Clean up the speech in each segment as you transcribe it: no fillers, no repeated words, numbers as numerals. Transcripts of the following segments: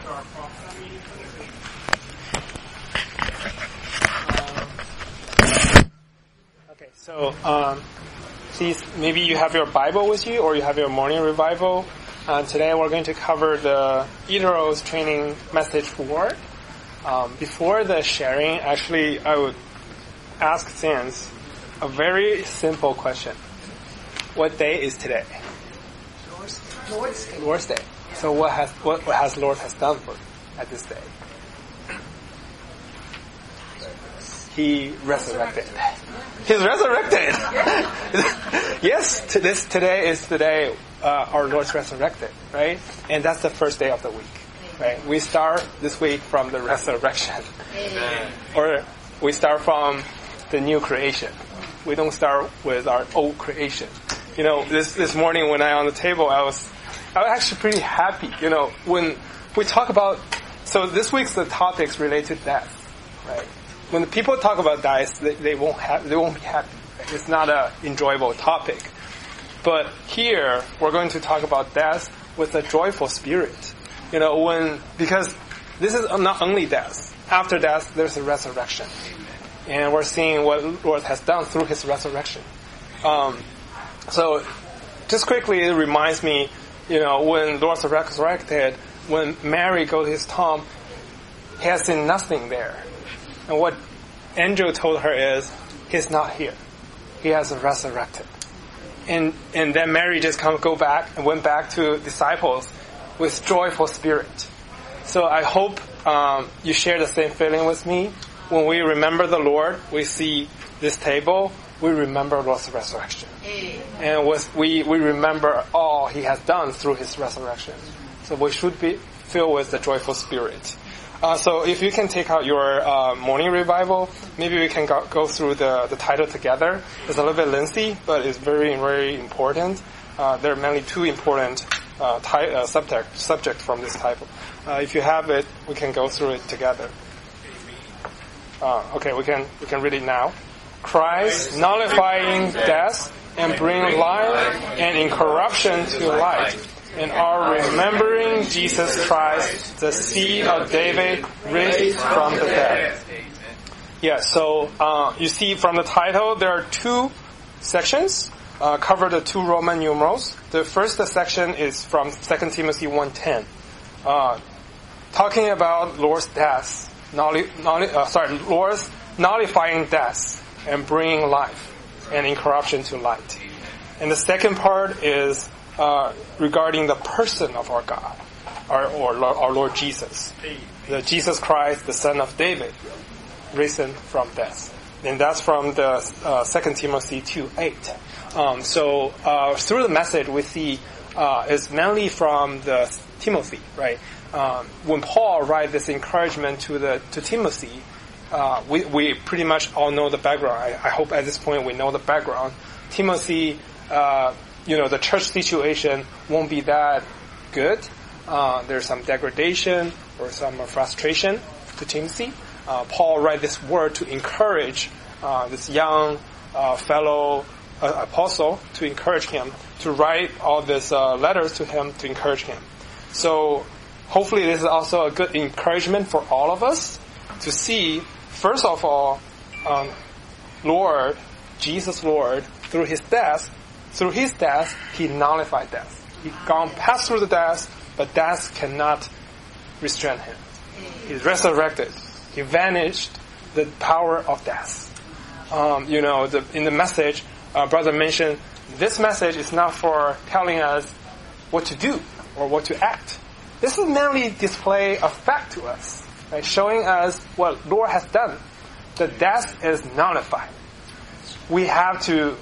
Okay, so please, maybe you have your Bible with you or you have your morning revival. Today we're going to cover the Eteros training message 4. Before the sharing, actually, I would ask Sans a very simple question. What day is today? Lord's Day. So what has Lord has done for at this day? He resurrected. He's resurrected. Yes, today is the day our Lord's resurrected, right? And that's the first day of the week, right? We start this week from the resurrection. Amen. Or we start from the new creation. We don't start with our old creation. You know, this morning when I on the table, I was actually pretty happy. You know, when we talk about, so this week's the topics related to death, right? When the people talk about death, they won't be happy. Right? It's not an enjoyable topic. But here we're going to talk about death with a joyful spirit. You know, because this is not only death. After death, there's a resurrection, and we're seeing what Lord has done through His resurrection. So, just quickly, it reminds me, you know, when Lord was resurrected, when Mary goes to His tomb, He has seen nothing there. And what angel told her is, He's not here. He has resurrected. And then Mary just went back to disciples with joyful spirit. So I hope you share the same feeling with me. When we remember the Lord, we see this table, we remember Lord's resurrection. And we remember all He has done through His resurrection. So we should be filled with the joyful spirit. So if you can take out your morning revival, maybe we can go through the title together. It's a little bit lengthy, but it's very, very important. There are mainly two important subjects from this title. If you have it, we can go through it together. Okay, we can read it now. Christ nullifying death and bring life and incorruption to light, and are remembering Jesus Christ, the seed of David, raised from the dead. Yeah, so you see from the title, there are two sections, cover the two Roman numerals. The first section is from 2 Timothy 1:10, talking about Lord's death, Lord's nullifying death and bringing life and incorruption to light. And the second part is regarding the person of our God, our Lord Jesus, the Jesus Christ, the Son of David, risen from death. And that's from the 2 Timothy 2:8. So through the message we see is mainly from the Timothy, right? When Paul writes this encouragement to Timothy, we pretty much all know the background. I hope at this point we know the background. Timothy, the church situation won't be that good. There's some degradation or some frustration to Timothy. Paul writes this word to encourage this young fellow apostle, to encourage him, to write all these letters to him to encourage him. So hopefully this is also a good encouragement for all of us to see, first of all, Jesus Lord, through His death, He nullified death. He gone past through the death, but death cannot restrain Him. He's resurrected. He vanished the power of death. In the message, brother mentioned, this message is not for telling us what to do or what to act. This is mainly display of fact to us, right? Showing us what Lord has done. The death is nullified. We have to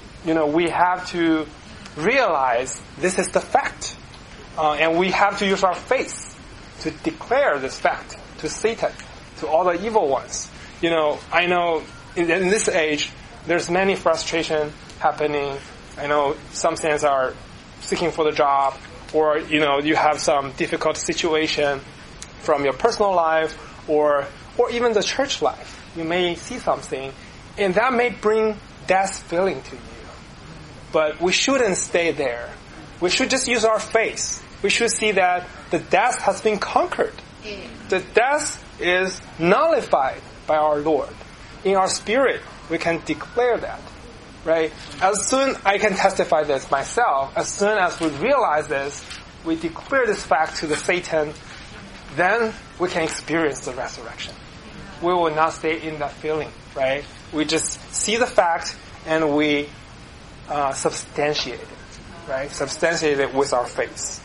realize this is the fact. And we have to use our faith to declare this fact to Satan, to all the evil ones. I know in this age, there's many frustration happening. I know some saints are seeking for the job, or, you have some difficult situation from your personal life, or even the church life. You may see something, and that may bring death feeling to you. But we shouldn't stay there. We should just use our faith. We should see that the death has been conquered The death is nullified by our Lord. In our spirit, we can declare that. Right? As soon I can testify this myself, as soon as we realize this, we declare this fact to the Satan, then we can experience the resurrection. We will not stay in that feeling, right? We just see the fact and we substantiate it, right? Substantiate it with our faith.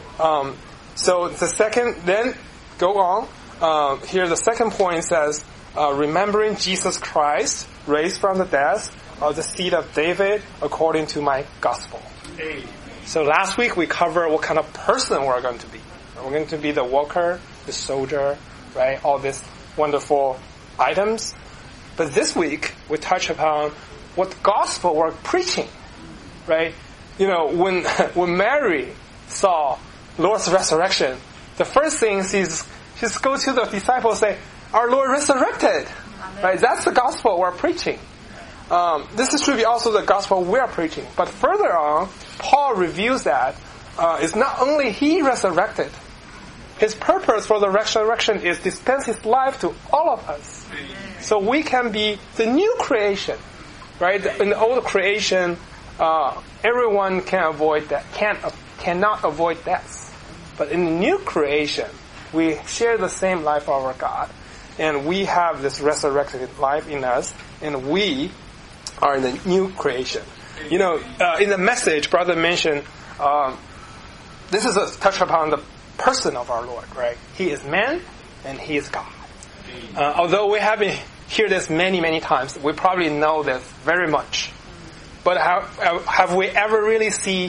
So the second, then go on. Here the second point says, remembering Jesus Christ raised from the dead, of the seed of David according to my gospel. So last week we covered what kind of person we're going to be. We're going to be the worker, the soldier, right? All these wonderful items. But this week we touch upon what gospel we're preaching, right? You know, when Mary saw Lord's resurrection, the first thing she's go to the disciples and say, "Our Lord resurrected," right? That's the gospel we're preaching. This should be also the gospel we are preaching. But further on, Paul reveals that it's not only he resurrected. His purpose for the resurrection is to dispense his life to all of us. So we can be the new creation. Right? In the old creation, everyone cannot avoid death. But in the new creation, we share the same life of our God. And we have this resurrected life in us. And we are in the new creation. You know, in the message, brother mentioned, this is a touch upon the person of our Lord, right? He is man and he is God. Although we haven't heard this many, many times, we probably know this very much. But have we ever really seen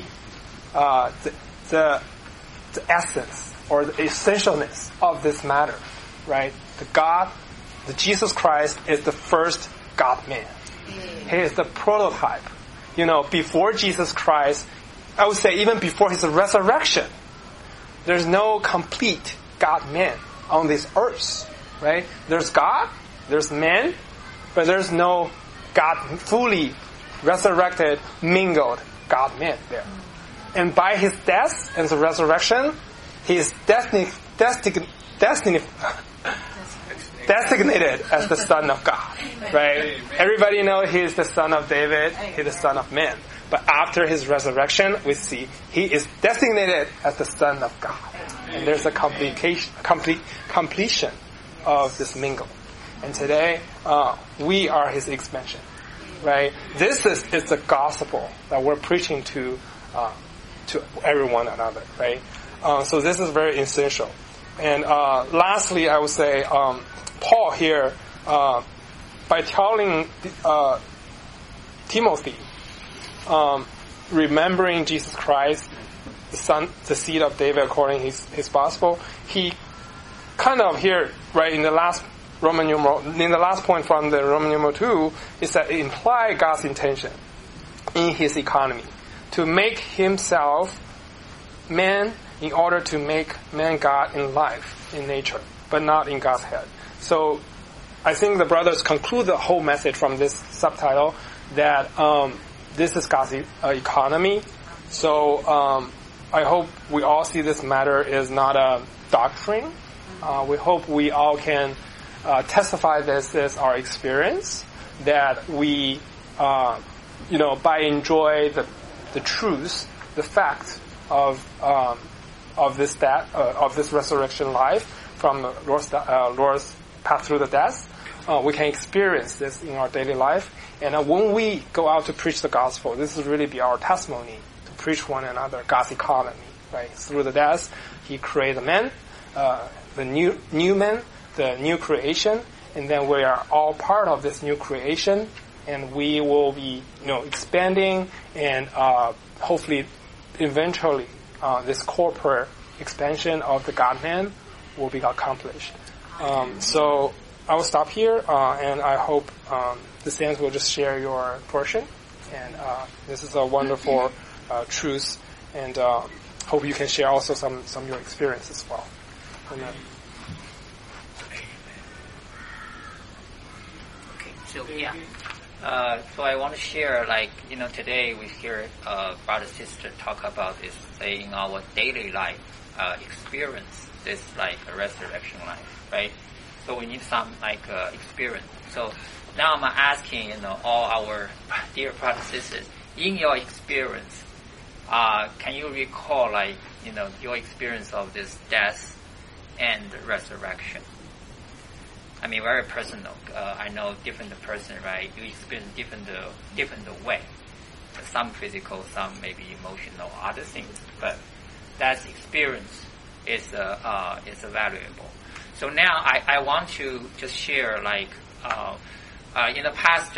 the essence or the essentialness of this matter, right? The Jesus Christ is the first God-man. He is the prototype. You know, before Jesus Christ, I would say even before his resurrection, there's no complete God-man on this earth, right? There's God, there's man, but there's no God fully resurrected, mingled God-man there. And by his death and the resurrection, he is designated as the Son of God, right? Everybody knows he is the Son of David, he is the Son of Man. But after his resurrection, we see he is designated as the Son of God. And there's a completion of this mingle. And today, we are his expansion, right? This is the gospel that we're preaching to everyone another, right? So this is very essential. And lastly, I would say, Paul here, by telling Timothy, remembering Jesus Christ, the seed of David according to his gospel, he kind of here, right, in the last point from the Roman numeral 2, is that it implies God's intention in his economy to make himself man in order to make man God in life, in nature, but not in God's head. So I think the brothers conclude the whole message from this subtitle that this is God's economy. So I hope we all see this matter is not a doctrine. We hope we all can testify this as our experience, that we, by enjoy the truth, the fact of this resurrection life from Lord's path through the death, we can experience this in our daily life. And when we go out to preach the gospel, this will really be our testimony to preach one another God's economy, right? Through the death, he created man, the new man, the new creation, and then we are all part of this new creation, and we will be, expanding, and hopefully, eventually, this corporate expansion of the God-man will be accomplished. So I will stop here, and I hope the saints will just share your portion. And this is a wonderful truth, and hope you can share also some of your experience as well. Amen. Okay, so yeah. So I want to share, today we hear brother sister talk about this in our daily life experience, this like a resurrection life, right? So we need some like experience. So now I'm asking, all our dear brothers and sisters, in your experience, can you recall like, your experience of this death and resurrection? I mean, very personal. I know different person, right? You experience different way. Some physical, some maybe emotional, other things. But that experience is valuable. So now I want to just share like in the past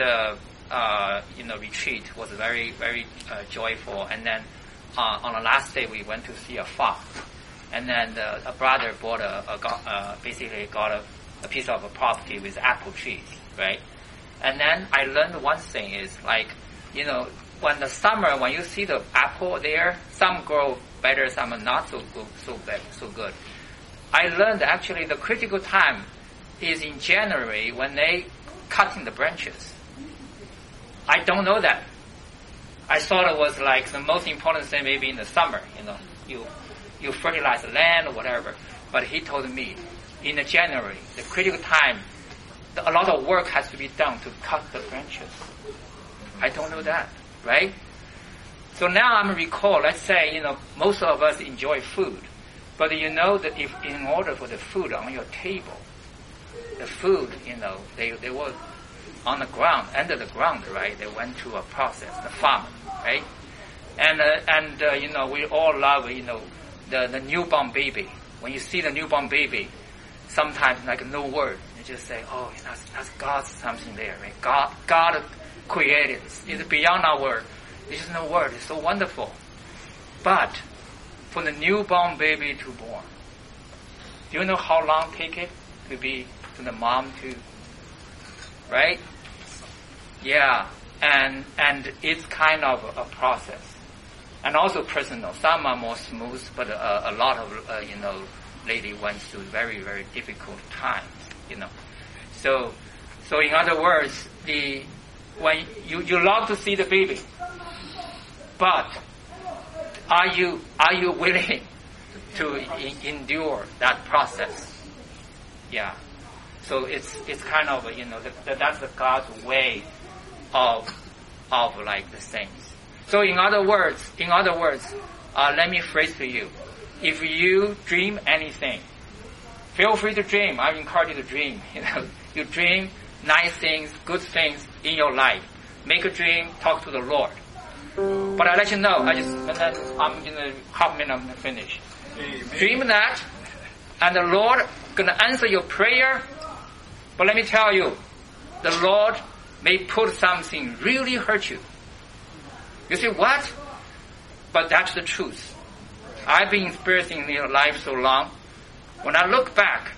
retreat was very very joyful, and then on the last day we went to see a farm, and then a brother bought basically got a piece of a property with apple trees, right? And then I learned one thing is like, when the summer, when you see the apple there, some grow better, some are not so good. I learned actually the critical time is in January when they cutting the branches. I don't know that. I thought it was like the most important thing maybe in the summer, you fertilize the land or whatever. But he told me, in the January, the critical time, a lot of work has to be done to cut the branches. I don't know that, right? So now I'm recall, let's say, most of us enjoy food. But that if in order for the food on your table, the food, they were on the ground, under the ground, right? They went through a process, the farm, right? And we all love, the newborn baby. When you see the newborn baby, sometimes like no word, you just say, oh, that's God's something there, right? God created. It's beyond our word. There's no word. It's so wonderful. But for the newborn baby to born, do you know how long take it to the mom to, right? Yeah, and it's kind of a process, and also personal. Some are more smooth, but a lot of lady went through very very difficult times, So in other words, when you love to see the baby, but are you willing to endure that process? Yeah. So it's kind of that's the God's way of like the things. So in other words, let me phrase to you: if you dream anything, feel free to dream. I encourage you to dream. You dream nice things, good things in your life. Make a dream. Talk to the Lord. But I let you know. And then I'm gonna half minute. I'm gonna finish. Amen. Dream that, and the Lord gonna answer your prayer. But let me tell you, the Lord may put something really hurt you. You say, what? But that's the truth. I've been experiencing life so long. When I look back,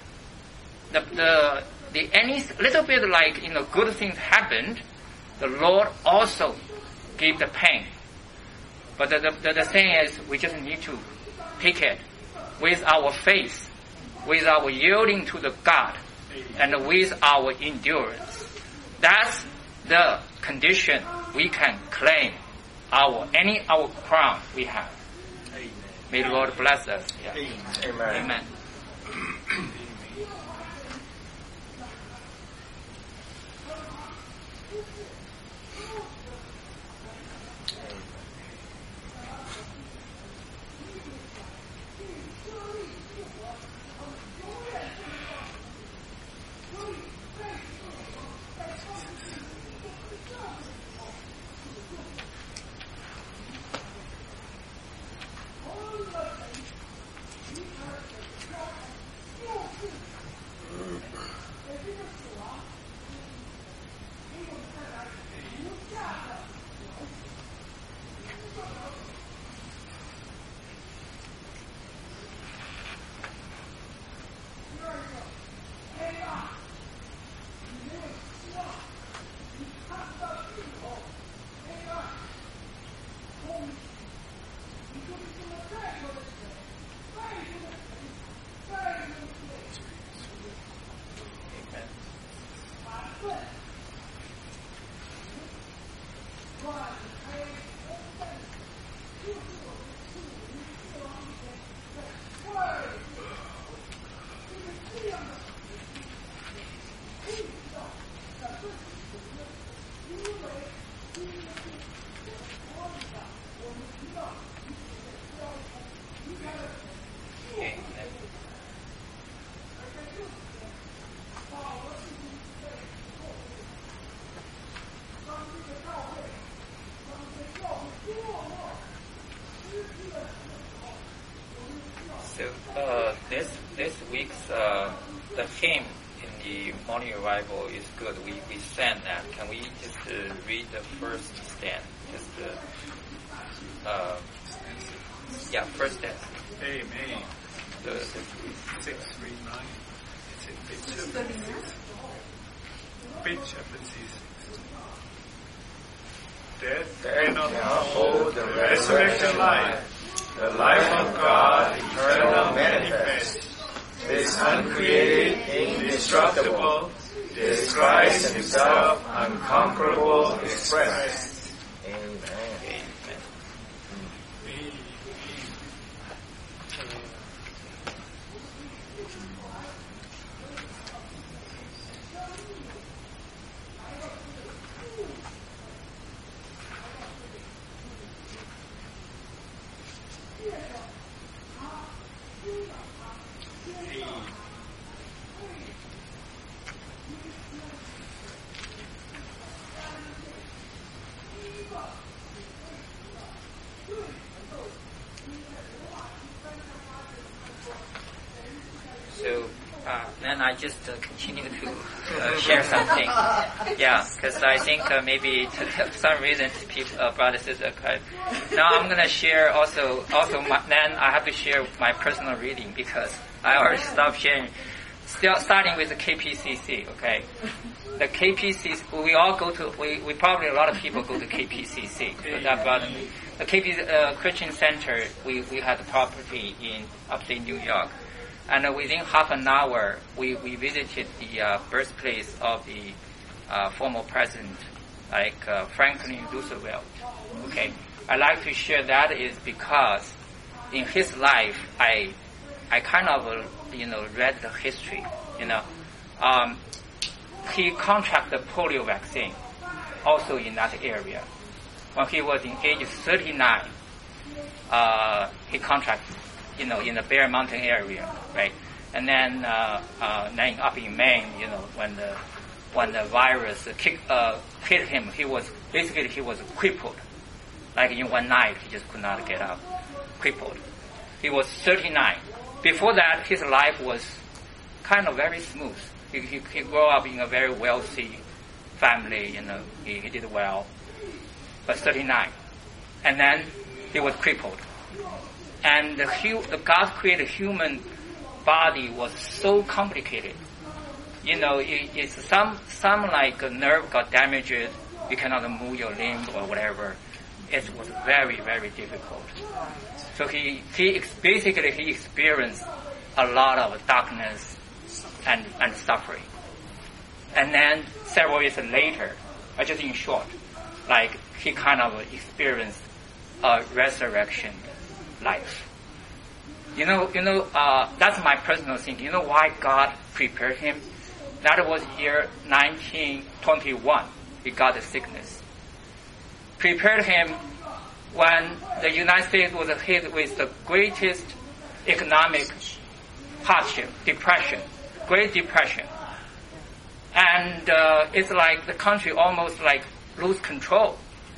the any little bit like good things happened, the Lord also gave the pain. But the thing is, we just need to take it with our faith, with our yielding to the God, and with our endurance. That's the condition we can claim our crown we have. Amen. May the Lord bless us. Yeah. Amen. Amen. week's the hymn in the morning arrival is good. We sang that. Can we just read the first stand? Just first stand. Amen. The 639. It's in page chapter 6. Death cannot hold the resurrection life. The life of God, eternal manifest, is uncreated, indestructible, is Christ himself, unconquerable, expressed. Amen. So then I just continue to share something. Yeah, because I think maybe for some reason people, brothers and sisters. Now I'm going to share also then I have to share my personal reading because I already stopped sharing. Still starting with the KPCC, okay? The KPCC, we all go to, we probably a lot of people go to KPCC. The Christian Center, we had a property in upstate New York. And within half an hour, we visited the birthplace of the former president, like Franklin Roosevelt. Okay, I like to share that is because in his life, I kind of read the history. He contracted polio vaccine, also in that area. When he was in age 39, he contracted. In the Bear Mountain area, right? And then up in Maine, when the virus hit him, he was crippled. Like in one night, he just could not get up, crippled. He was 39. Before that, his life was kind of very smooth. He grew up in a very wealthy family, he did well. But 39. And then he was crippled. And the God created human body was so complicated. It's some like a nerve got damaged, you cannot move your limb or whatever. It was very, very difficult. So he experienced a lot of darkness and suffering. And then several years later, just in short, like he kind of experienced a resurrection life. That's my personal thinking. You know why God prepared him? That was year 1921. He got the sickness. Prepared him when the United States was hit with the greatest economic hardship, Great Depression. And it's like the country almost like lose control.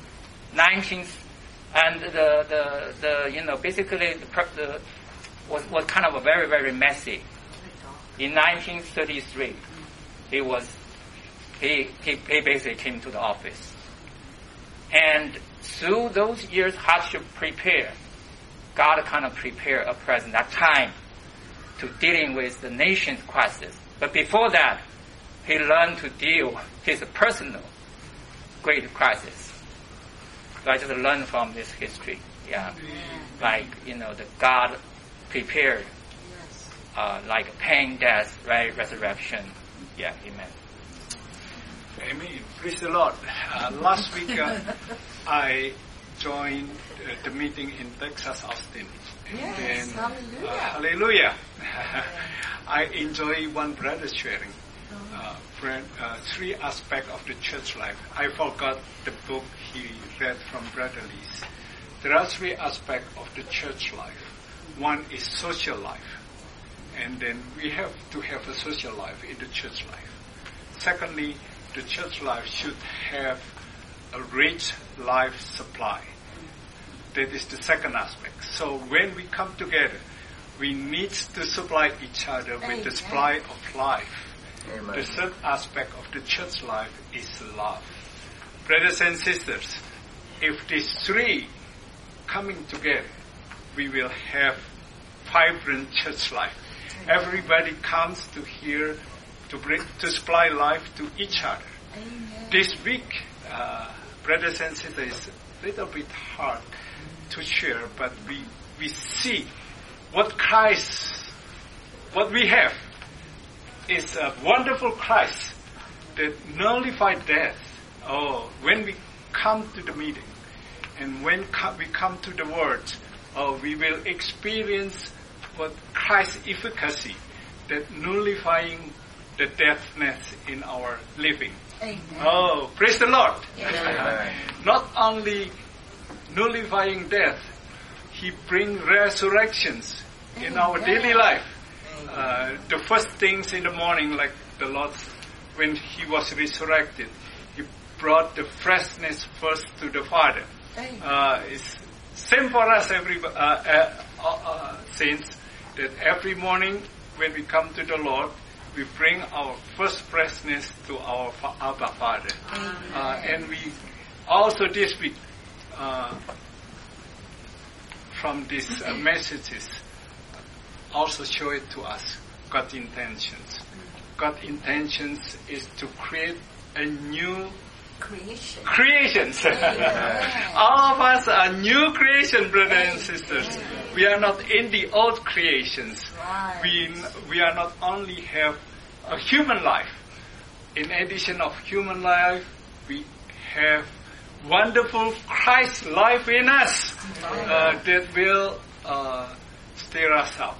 Basically was kind of very, very messy. In 1933, he basically came to the office. And through those years hardship God kind of prepared a president that time to dealing with the nation's crisis. But before that, he learned to deal his personal great crisis. So I just learned from this history. Yeah. Like, the God prepared, like pain, death, right, resurrection. Yeah, amen. Amen. Praise the Lord. Last week, I joined the meeting in Texas, Austin. Yes, hallelujah. Hallelujah. I enjoy one brother sharing. Three aspects of the church life. I forgot the book he read from Brother Lee's. There are three aspects of the church life. One is social life, and then we have to have a social life in the church life. Secondly, the church life should have a rich life supply. That is the second aspect. So when we come together, we need to supply each other with the supply of life. Amen. The third aspect of the church life is love. Brothers and sisters, if these three coming together, we will have vibrant church life. Everybody comes to here to supply life to each other. Amen. This week, brothers and sisters, is a little bit hard to share, but we see what we have is a wonderful Christ that nullified death. Oh, when we come to the meeting and when we come to the Word, we will experience what Christ's efficacy, that nullifying the deafness in our living. Amen. Oh, praise the Lord. Amen. Not only nullifying death, He brings resurrections in our daily life. The first things in the morning, like the Lord, when He was resurrected, He brought the freshness first to the Father. It's same for us, saints, that every morning when we come to the Lord, we bring our first freshness to our Abba Father. And we also this week, from these messages, also show it to us, God's intentions. God's intentions is to create a new creations. All of us are new creation, brothers and sisters. We are not in the old creations. We are not only have a human life. In addition of human life, we have wonderful Christ life in us that will stir us up.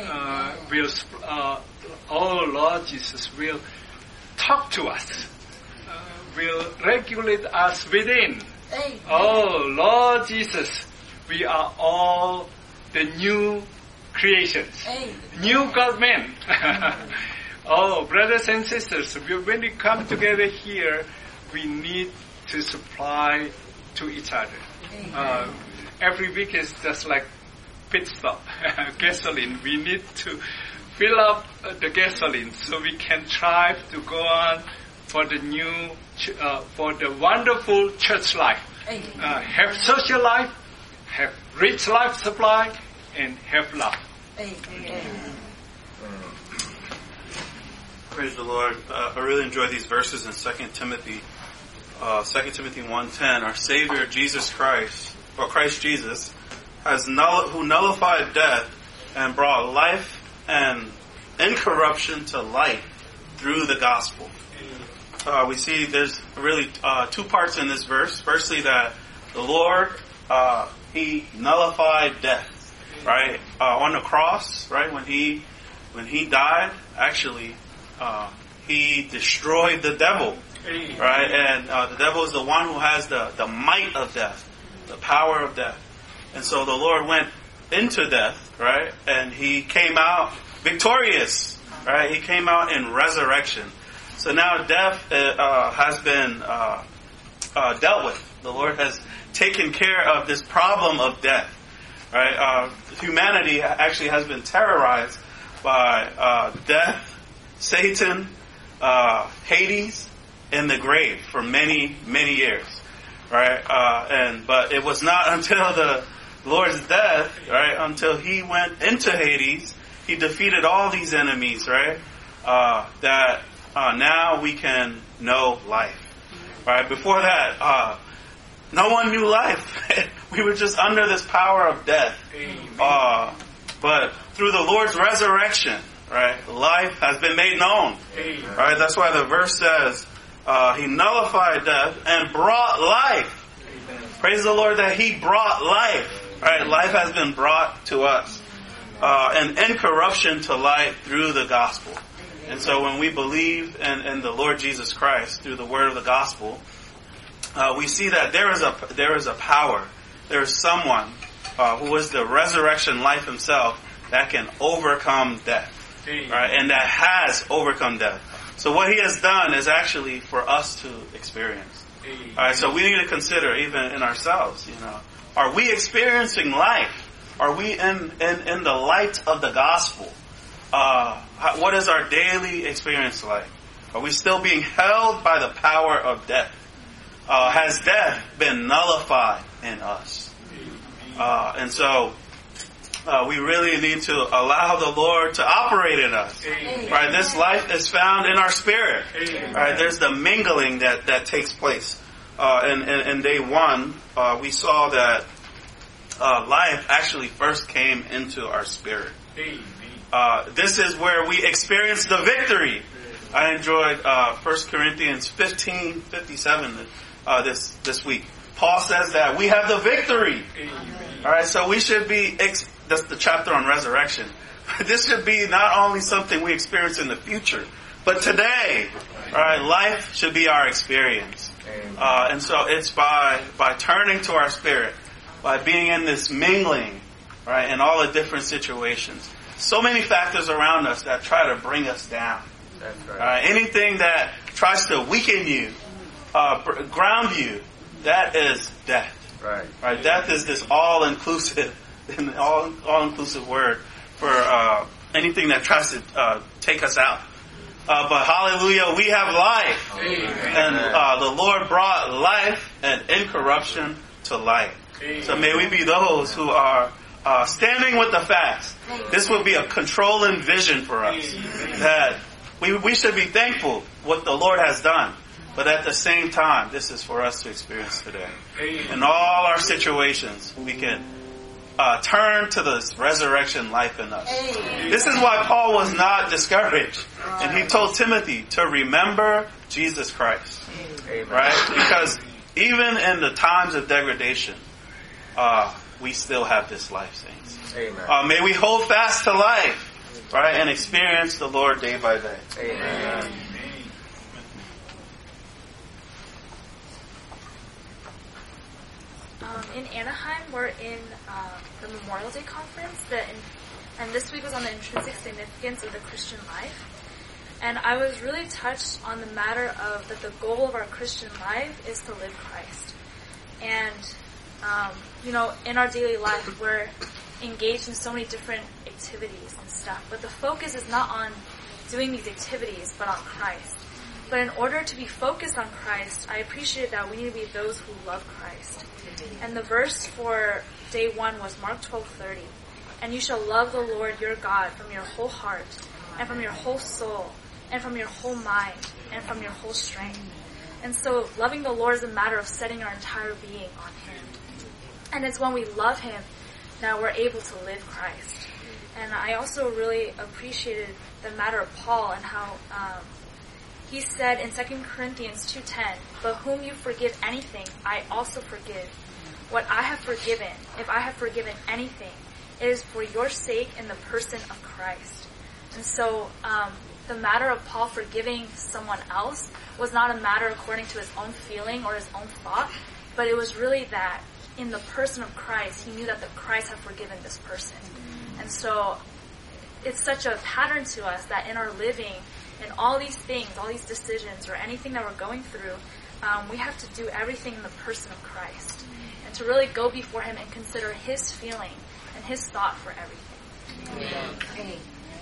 Lord Jesus will talk to us. Will regulate us within. Oh, Lord Jesus, we are all the new creations. New God men. Oh, brothers and sisters, when we come together here, we need to supply to each other. Every week is just like pit stop, gasoline. We need to fill up the gasoline so we can try to go on for the new, for the wonderful church life. Have social life, have rich life supply, and have love. Praise the Lord. I really enjoy these verses in 2 Timothy 1:10. Our Savior Jesus Christ, or Christ Jesus, who nullified death and brought life and incorruption to light through the gospel. We see there's really two parts in this verse. Firstly, that the Lord, He nullified death, right? On the cross, right? When He died, actually, He destroyed the devil, right? And the devil is the one who has the might of death, the power of death. And so the Lord went into death, right? And He came out victorious, right? He came out in resurrection. So now death has been dealt with. The Lord has taken care of this problem of death, right? Humanity actually has been terrorized by death, Satan, Hades, and the grave for many, many years, right? But it was not until the Lord's death, right? Until He went into Hades, He defeated all these enemies, right? That now we can know life, right? Before that, no one knew life. We were just under this power of death. But through the Lord's resurrection, right, life has been made known. Right? That's why the verse says, He nullified death and brought life. Praise the Lord that He brought life. Right? Life has been brought to us. And incorruption to light through the gospel. And so when we believe in the Lord Jesus Christ through the word of the gospel, we see that there is a power. There is someone who is the resurrection life Himself that can overcome death. Right? And that has overcome death. So what He has done is actually for us to experience. Alright, so we need to consider even in ourselves, are we experiencing life? Are we in the light of the gospel? What is our daily experience like? Are we still being held by the power of death? Has death been nullified in us? And so we really need to allow the Lord to operate in us. Right? This life is found in our spirit. Right? There's the mingling that takes place. In day one, we saw that life actually first came into our spirit. This is where we experience the victory. I enjoyed 1 Corinthians 15:57 this week. Paul says that we have the victory. All right, so we should be. That's the chapter on resurrection. This should be not only something we experience in the future, but today. All right, life should be our experience, and so it's by turning to our spirit, by being in this mingling, right, in all the different situations. So many factors around us that try to bring us down. That's right. Anything that tries to weaken you, ground you, that is death. Right. Death is this all-inclusive word for anything that tries to take us out. But hallelujah, we have life. Amen. And the Lord brought life and incorruption to light. Amen. So may we be those who are standing with the facts. This would be a controlling vision for us. Amen. That we should be thankful what the Lord has done. But at the same time, this is for us to experience today. Amen. In all our situations, we can turn to this resurrection life in us. Amen. This is why Paul was not discouraged. And he told Timothy to remember Jesus Christ. Amen. Right? Because even in the times of degradation, we still have this life, saints. Amen. May we hold fast to life, right, and experience the Lord day by day. Amen. In Anaheim, we're in the Memorial Day conference, and this week was on the intrinsic significance of the Christian life. And I was really touched on the matter of that the goal of our Christian life is to live Christ. And in our daily life, we're engaged in so many different activities and stuff. But the focus is not on doing these activities, but on Christ. But in order to be focused on Christ, I appreciate that we need to be those who love Christ. And the verse for day one was Mark 12:30. And you shall love the Lord your God from your whole heart, and from your whole soul, and from your whole mind, and from your whole strength. And so loving the Lord is a matter of setting our entire being on Him. And it's when we love Him that we're able to live Christ. And I also really appreciated the matter of Paul and how he said in 2 Corinthians 2:10, but whom you forgive anything, I also forgive. What I have forgiven, if I have forgiven anything, it is for your sake in the person of Christ. And so the matter of Paul forgiving someone else was not a matter according to his own feeling or his own thought, but it was really that in the person of Christ, he knew that the Christ had forgiven this person. And so it's such a pattern to us that in our living, in all these things, all these decisions, or anything that we're going through, we have to do everything in the person of Christ. And to really go before Him and consider His feeling and His thought for everything. Amen.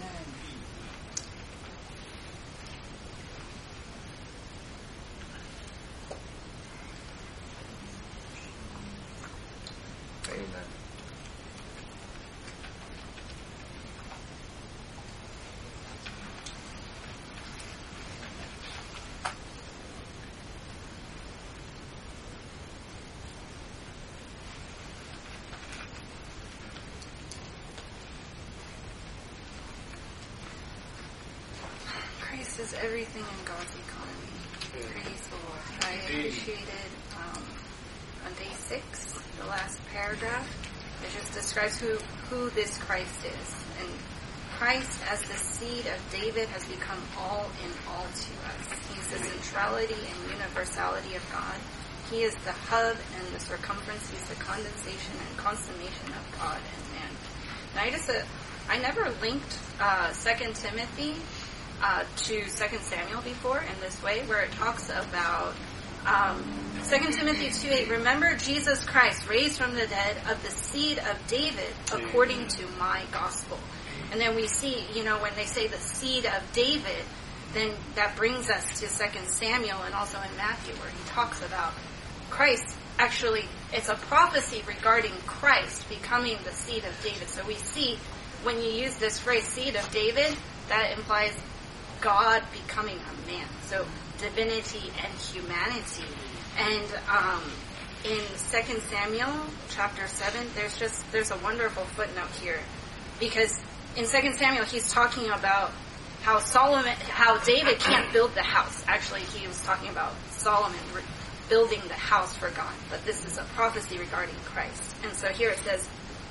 Is everything in God's economy. Praise the Lord. I appreciated on day 6, the last paragraph, it just describes who this Christ is. And Christ, as the seed of David, has become all in all to us. He's the centrality and universality of God. He is the hub and the circumference. He's the condensation and consummation of God and man. And I never linked 2 Timothy to 2 Samuel before in this way, where it talks about 2 Timothy 2:8, remember Jesus Christ raised from the dead of the seed of David according to my gospel. And then we see, when they say the seed of David, then that brings us to 2 Samuel and also in Matthew where he talks about Christ. Actually, it's a prophecy regarding Christ becoming the seed of David. So we see when you use this phrase, seed of David, that implies God becoming a man. So divinity and humanity. And in 2 Samuel chapter 7, there's a wonderful footnote here. Because in 2 Samuel, he's talking about how David can't build the house. Actually, he was talking about Solomon building the house for God. But this is a prophecy regarding Christ. And so here it says,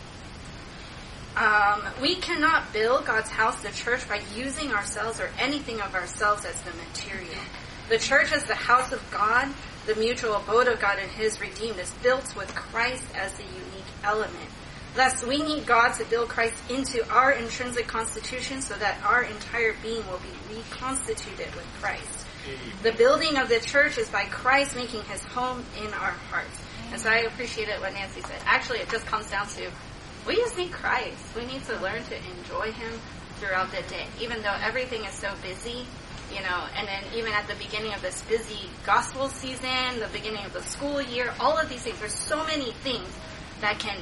we cannot build God's house, the church, by using ourselves or anything of ourselves as the material. The church as the house of God, the mutual abode of God and His redeemed, is built with Christ as the unique element. Thus, we need God to build Christ into our intrinsic constitution so that our entire being will be reconstituted with Christ. The building of the church is by Christ making His home in our hearts. And so I appreciated what Nancy said. Actually, it just comes down to, we just need Christ. We need to learn to enjoy Him throughout the day. Even though everything is so busy, and then even at the beginning of this busy gospel season, the beginning of the school year, all of these things, there's so many things that can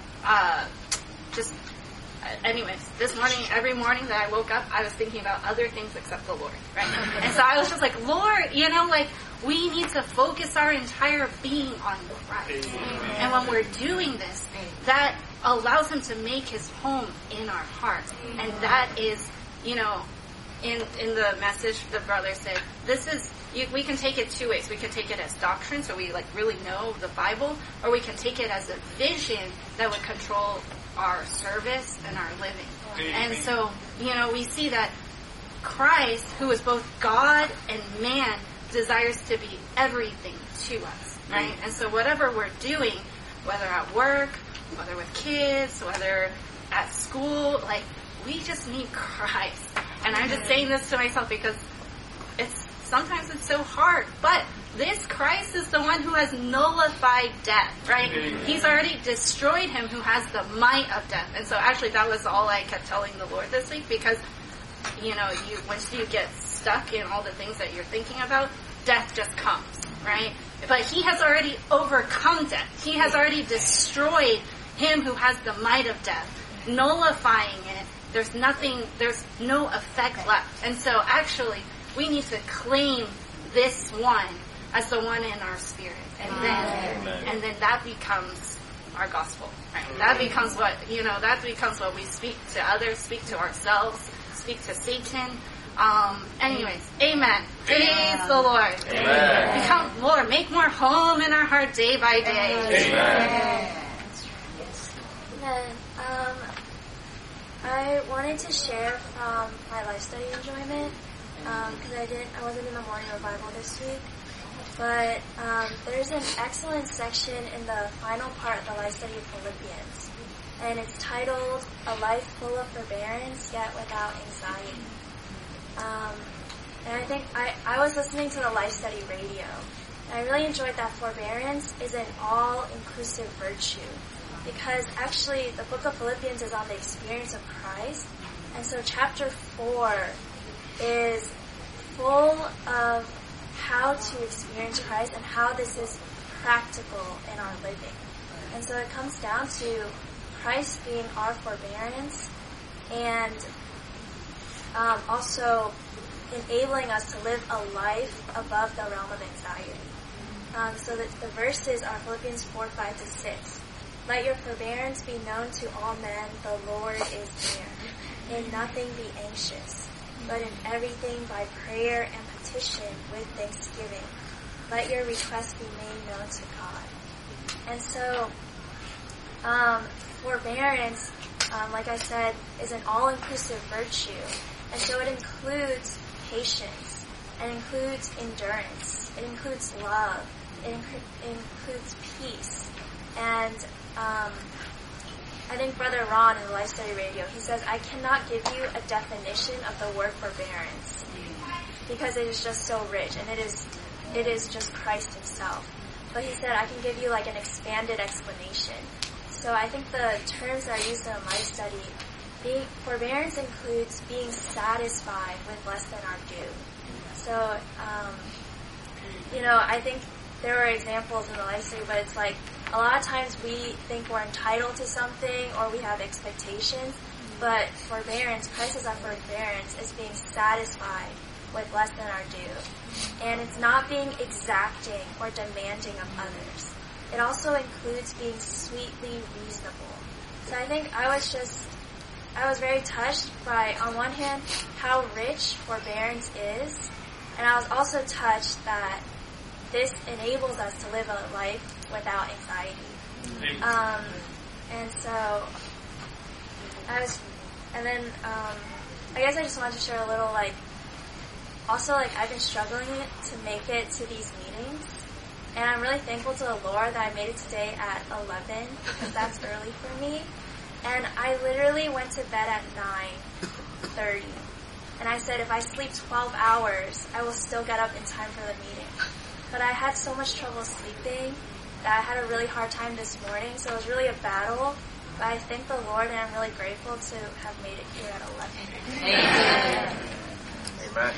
anyways, this morning, every morning that I woke up, I was thinking about other things except the Lord, right? And so I was just like, Lord, we need to focus our entire being on Christ. And when we're doing this, that allows Him to make His home in our hearts. And that is, in the message, the brother said, we can take it two ways. We can take it as doctrine, so we really know the Bible, or we can take it as a vision that would control our service and our living. And so, we see that Christ, who is both God and man, desires to be everything to us, right? And so whatever we're doing, whether at work, whether with kids, whether at school, we just need Christ. And I'm just saying this to myself because sometimes it's so hard, but this Christ is the one who has nullified death, right? He's already destroyed him who has the might of death. And so actually that was all I kept telling the Lord this week because, once you get stuck in all the things that you're thinking about, death just comes, right? But He has already overcome death. He has already destroyed him who has the might of death, nullifying it. There's no effect left. And so actually, we need to claim this one as the one in our spirit. And then that becomes our gospel, right? That becomes what we speak to others, speak to ourselves, speak to Satan. Anyways, amen. Praise the Lord. Amen. Lord, make more home in our heart day by day. Amen. I wanted to share from my life study enjoyment because I wasn't in the morning revival this week. But there's an excellent section in the final part of the life study of Philippians, and it's titled "A Life Full of Forbearance Yet Without Anxiety." And I think I was listening to the life study radio, and I really enjoyed that forbearance is an all-inclusive virtue. Because actually the book of Philippians is on the experience of Christ. And so chapter 4 is full of how to experience Christ and how this is practical in our living. And so it comes down to Christ being our forbearance and also enabling us to live a life above the realm of anxiety. So the verses are Philippians 4:5-6. Let your forbearance be known to all men, the Lord is near. In nothing be anxious, but in everything by prayer and petition with thanksgiving. Let your requests be made known to God. And so, forbearance, like I said, is an all-inclusive virtue. And so it includes patience. It includes endurance. It includes love. It includes peace. And I think Brother Ron in the Life Study Radio, he says, I cannot give you a definition of the word forbearance because it is just so rich and it is it is just Christ himself. But he said, I can give you like an expanded explanation. So I think the terms that are used in life study, forbearance includes being satisfied with less than our due. So, I think there were examples in the life study, but it's like a lot of times we think we're entitled to something or we have expectations, but forbearance, Christ is our forbearance, is being satisfied with less than our due. And it's not being exacting or demanding of others. It also includes being sweetly reasonable. So I think I was very touched by, on one hand, how rich forbearance is, and I was also touched that this enables us to live a life without anxiety. I guess I just wanted to share a little, I've been struggling to make it to these meetings, and I'm really thankful to the Lord that I made it today at 11, because that's early for me. And I literally went to bed at 9:30. And I said, if I sleep 12 hours, I will still get up in time for the meeting. But I had so much trouble sleeping that I had a really hard time this morning, so it was really a battle. But I thank the Lord, and I'm really grateful to have made it here at 11. Amen. Amen.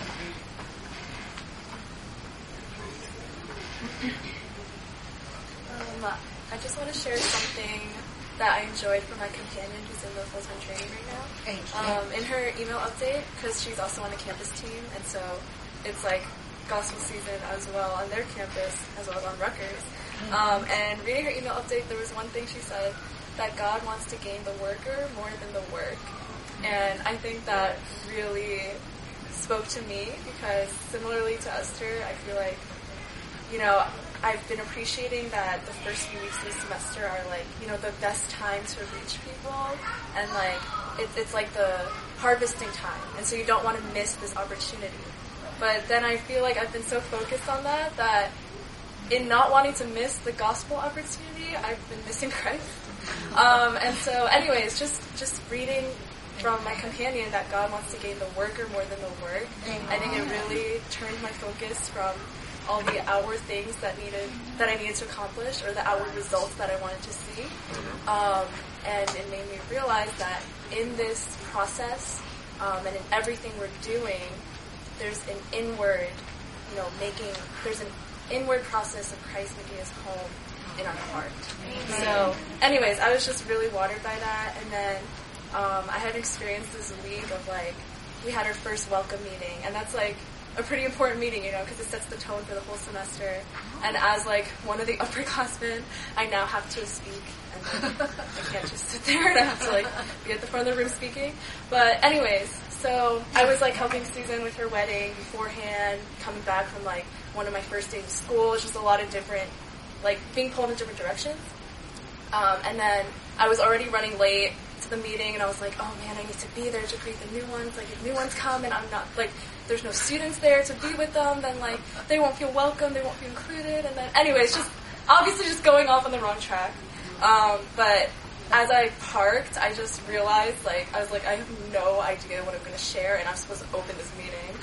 I just want to share something that I enjoyed from my companion who's in the full-time training right now. In her email update, because she's also on the campus team, and so it's like gospel season as well on their campus as well as on Rutgers. And reading her email update, there was one thing she said, that God wants to gain the worker more than the work. And I think that really spoke to me, because similarly to Esther, I feel like, I've been appreciating that the first few weeks of the semester are the best time to reach people, and it's like the harvesting time, and so you don't want to miss this opportunity. But then I feel like I've been so focused on that in not wanting to miss the gospel opportunity, I've been missing Christ. And so anyways, just reading from my companion that God wants to gain the worker more than the work, I think it really turned my focus from all the outward things that I needed to accomplish, or the outward results that I wanted to see. And it made me realize that in this process, and in everything we're doing, there's an inward, there's an inward process of Christ making his home in our heart. So, anyways, I was just really watered by that, and then I had experienced this week of we had our first welcome meeting, and that's a pretty important meeting, because it sets the tone for the whole semester. And as one of the upperclassmen, I now have to speak, and I can't just sit there, and I have to be at the front of the room speaking. But anyways, so I was helping Susan with her wedding beforehand, coming back from one of my first days of school. It's just a lot of different, being pulled in different directions. And then I was already running late to the meeting, and I was like, oh man, I need to be there to greet the new ones. If new ones come and I'm not, there's no students there to be with them, then they won't feel welcome, they won't feel included. And then anyways, obviously going off on the wrong track. But as I parked, I just realized, I have no idea what I'm going to share, and I'm supposed to open this meeting.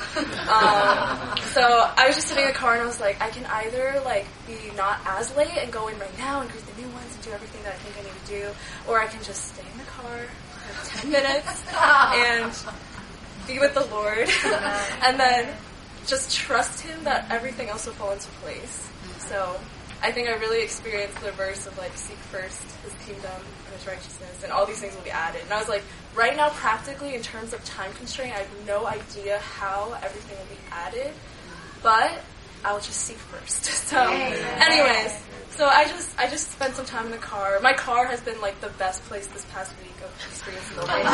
So I was just sitting in the car, and I was like, I can either, be not as late and go in right now and greet the new ones and do everything that I think I need to do, or I can just stay in the car for 10 minutes and be with the Lord, and then just trust him that everything else will fall into place. So I think I really experienced the verse of seek first his kingdom and his righteousness, and all these things will be added. And I was right now, practically in terms of time constraint, I have no idea how everything will be added, but I'll just seek first. So, anyways, so I just spent some time in the car. My car has been the best place this past week of experiencing the Lord.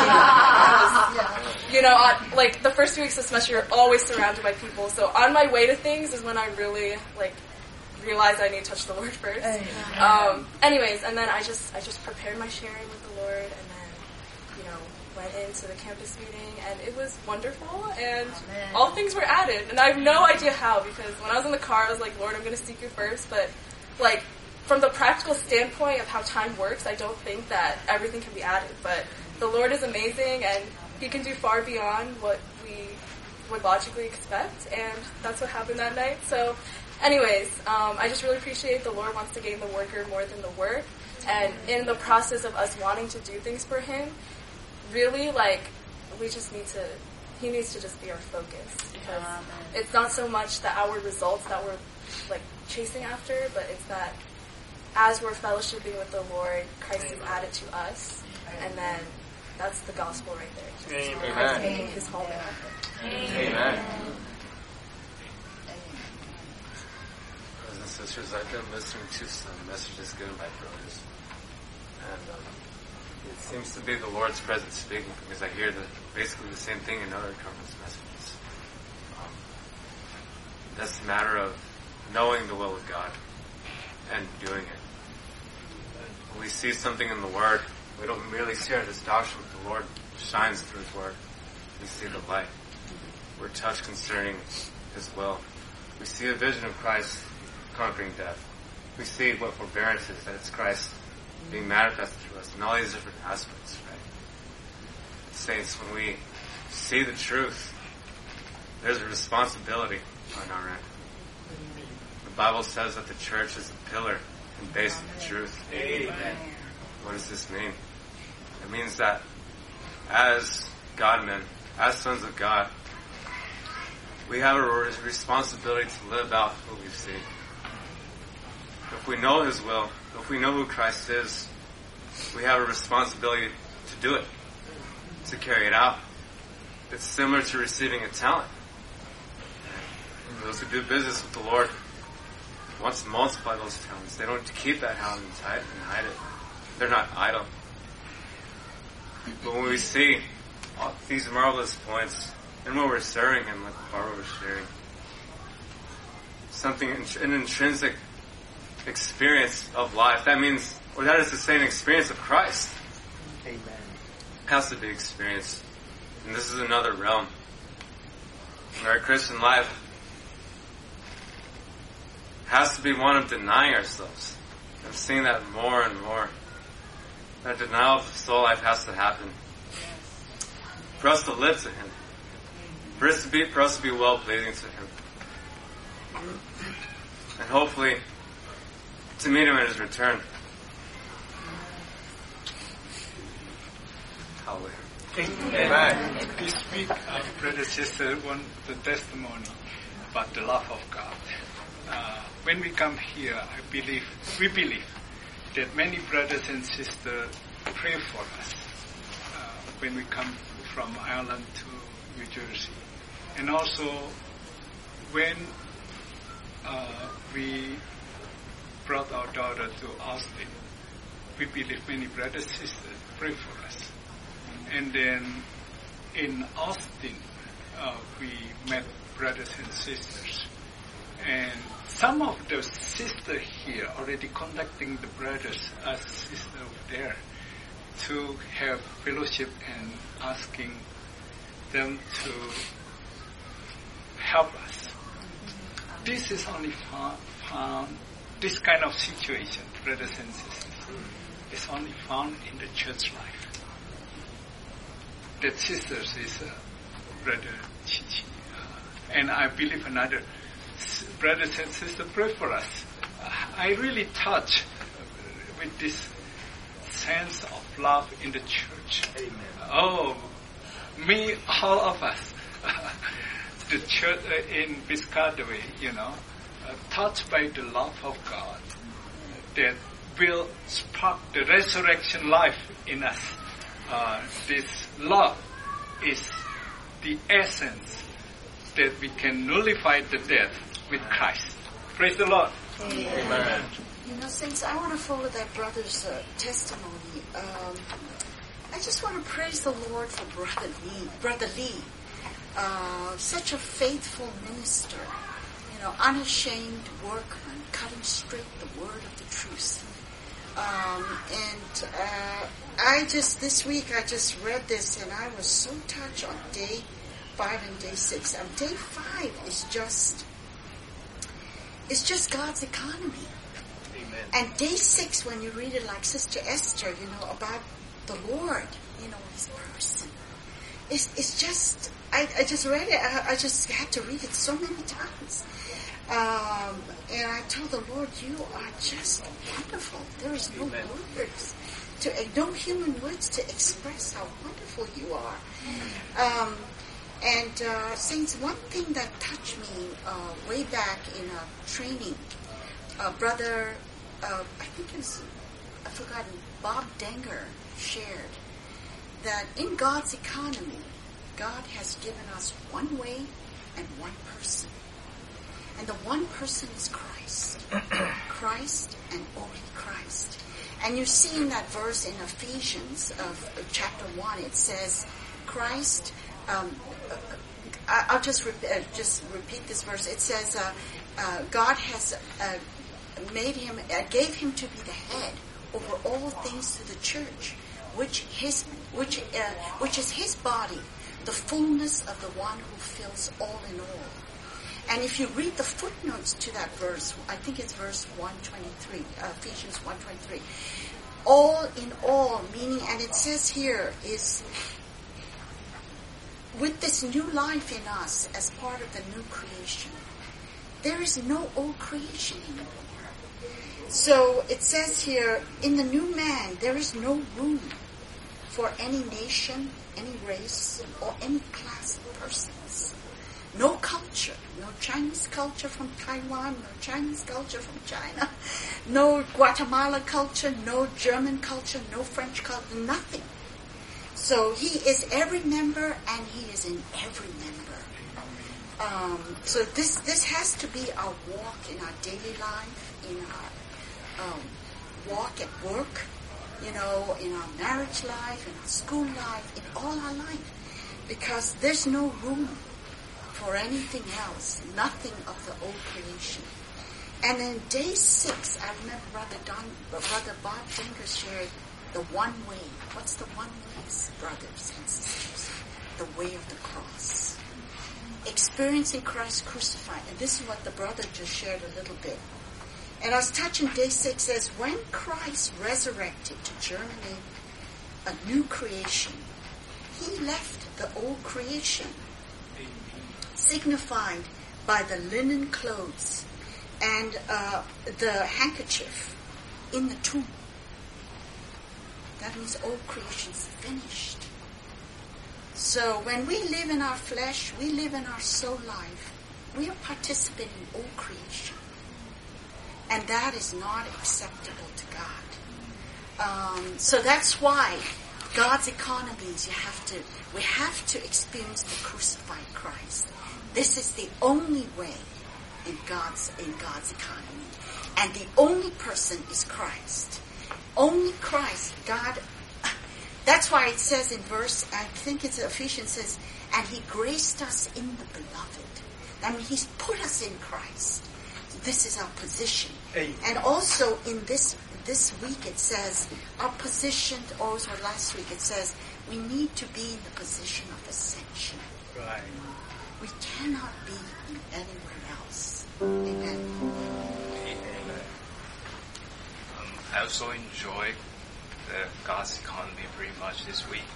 Because, the first 2 weeks of the semester, you're always surrounded by people. So on my way to things is when I really realized I need to touch the Lord first. Anyways, and then I just prepared my sharing with the Lord, and then went into the campus meeting, and it was wonderful, and all things were added, and I have no idea how, because when I was in the car, I was like, Lord, I'm going to seek you first, but from the practical standpoint of how time works, I don't think that everything can be added, but the Lord is amazing, and he can do far beyond what we would logically expect, and that's what happened that night. So Anyways, I just really appreciate the Lord wants to gain the worker more than the work. And in the process of us wanting to do things for Him, really, we just need to, He needs to just be our focus. Because it's not so much the outward results that we're, chasing after, but it's that as we're fellowshipping with the Lord, Christ is added to us. And then that's the gospel right there. Amen. Christ making His home in us. Amen. Brothers and sisters, I've been listening to some messages given by brothers. And it seems to be the Lord's presence speaking, because I hear basically the same thing in other conference messages. That's a matter of knowing the will of God and doing it. When we see something in the Word, we don't merely see it as doctrine, but the Lord shines through His Word. We see the light. We're touched concerning His will. We see a vision of Christ conquering death. We see what forbearance is, that it's Christ being manifested to us in all these different aspects, right? Saints, when we see the truth, there's a responsibility on our end. The Bible says that the church is a pillar and base of the truth. Amen. What does this mean? It means that as God-men, as sons of God, we have a responsibility to live out what we've seen. If we know His will, if we know who Christ is, we have a responsibility to do it, to carry it out. It's similar to receiving a talent. Those who do business with the Lord wants to multiply those talents. They don't keep that talent and hide it. They're not idle. But when we see these marvelous points, and when we're serving Him, like Barbara was sharing, an intrinsic experience of life, that means, or that is the same experience of Christ. Amen. Has to be experienced. And this is another realm. And our Christian life has to be one of denying ourselves. I'm seeing that more and more. That denial of soul life has to happen. For us to live to Him. For us to be well-pleasing to Him. And hopefully, to meet Him in His return. Hallelujah. Amen. This week, brother and sister want the testimony about the love of God. When we come here, we believe that many brothers and sisters pray for us when we come from Ireland to New Jersey. And also, when we brought our daughter to Austin, we believe many brothers and sisters pray for us. And then in Austin, we met brothers and sisters. And some of the sisters here already contacting the brothers as sisters over there to have fellowship and asking them to help us. This is only found, this kind of situation, brothers and sisters, is only found in the church life. That sisters is Brother Chichi. And I believe another brothers and sisters pray for us. I really touched with this sense of love in the church. Amen. Oh, me, all of us. The church in Piscataway, touched by the love of God that will spark the resurrection life in us. This love is the essence that we can nullify the death with Christ. Praise the Lord. Amen. Saints, I want to follow that brother's testimony. I just want to praise the Lord for Brother Lee. Such a faithful minister, unashamed workman, cutting straight the word of the truth. This week I just read this and I was so touched on day 5 and day 6. Day 5 is just God's economy. Amen. And day 6, when you read it like Sister Esther, about the Lord, His person. It's just, I just read it, I just had to read it so many times. And I told the Lord, you are just wonderful. There is no words, no human words to express how wonderful you are. Saints, one thing that touched me way back in a training, brother, I think it was, I've forgotten, Bob Denger shared that in God's economy, God has given us one way and one person. And the one person is Christ. Christ and only Christ. And you see in that verse in Ephesians of chapter 1, it says, Christ, I'll just repeat this verse. It says, God has gave him to be the head over all things to the church, which is his body, the fullness of the one who fills all in all. And if you read the footnotes to that verse, I think it's verse 123, Ephesians 1:23. All in all, meaning, and it says here, is with this new life in us as part of the new creation, there is no old creation anymore. So it says here, in the new man, there is no room for any nation, any race, or any class of persons. No culture, no Chinese culture from Taiwan, no Chinese culture from China, no Guatemala culture, no German culture, no French culture, nothing. So he is every member and he is in every member. So this has to be our walk in our daily life, in our walk at work, in our marriage life, in our school life, in all our life. Because there's no room for anything else, nothing of the old creation. And then day 6, I remember Brother Bob Denger shared the one way. What's the one way, brothers and sisters? The way of the cross. Experiencing Christ crucified. And this is what the brother just shared a little bit. And I was touching day 6 says, when Christ resurrected to germinate a new creation, he left the old creation, signified by the linen clothes and the handkerchief in the tomb. That means old creation's finished. So when we live in our flesh, we live in our soul life, we are participating in old creation. And that is not acceptable to God. So that's why God's economy is we have to experience the crucified Christ. This is the only way in God's economy. And the only person is Christ. Only Christ, God. That's why it says in verse, I think it's Ephesians says, and he graced us in the beloved. I mean, he's put us in Christ. This is our position. And also in this week it says, our position, also last week it says, we need to be in the position of ascension. Right. We cannot be in anywhere else. Amen. Amen. I also enjoy the God's economy pretty much this week.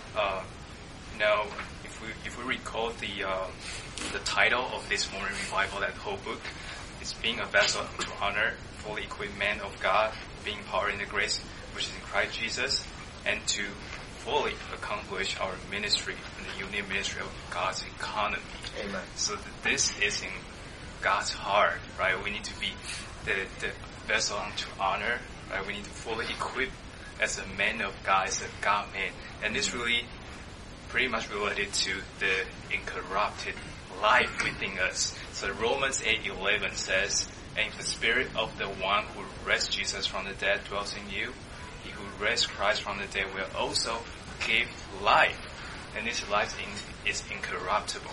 If we recall the title of this morning revival, that whole book, is being a vessel to honor, fully equipped man of God, being power in the grace which is in Christ Jesus, and to fully accomplish our ministry in the unique ministry of God's economy. Amen. So this is in God's heart, right? We need to be the vessel unto honor, right? We need to fully equip as a man of God, as a God man. And this really pretty much related to the incorrupted life within us. So Romans 8:11 says, and if the spirit of the one who raised Jesus from the dead dwells in you, he who raised Christ from the dead will also give life. And this life is incorruptible.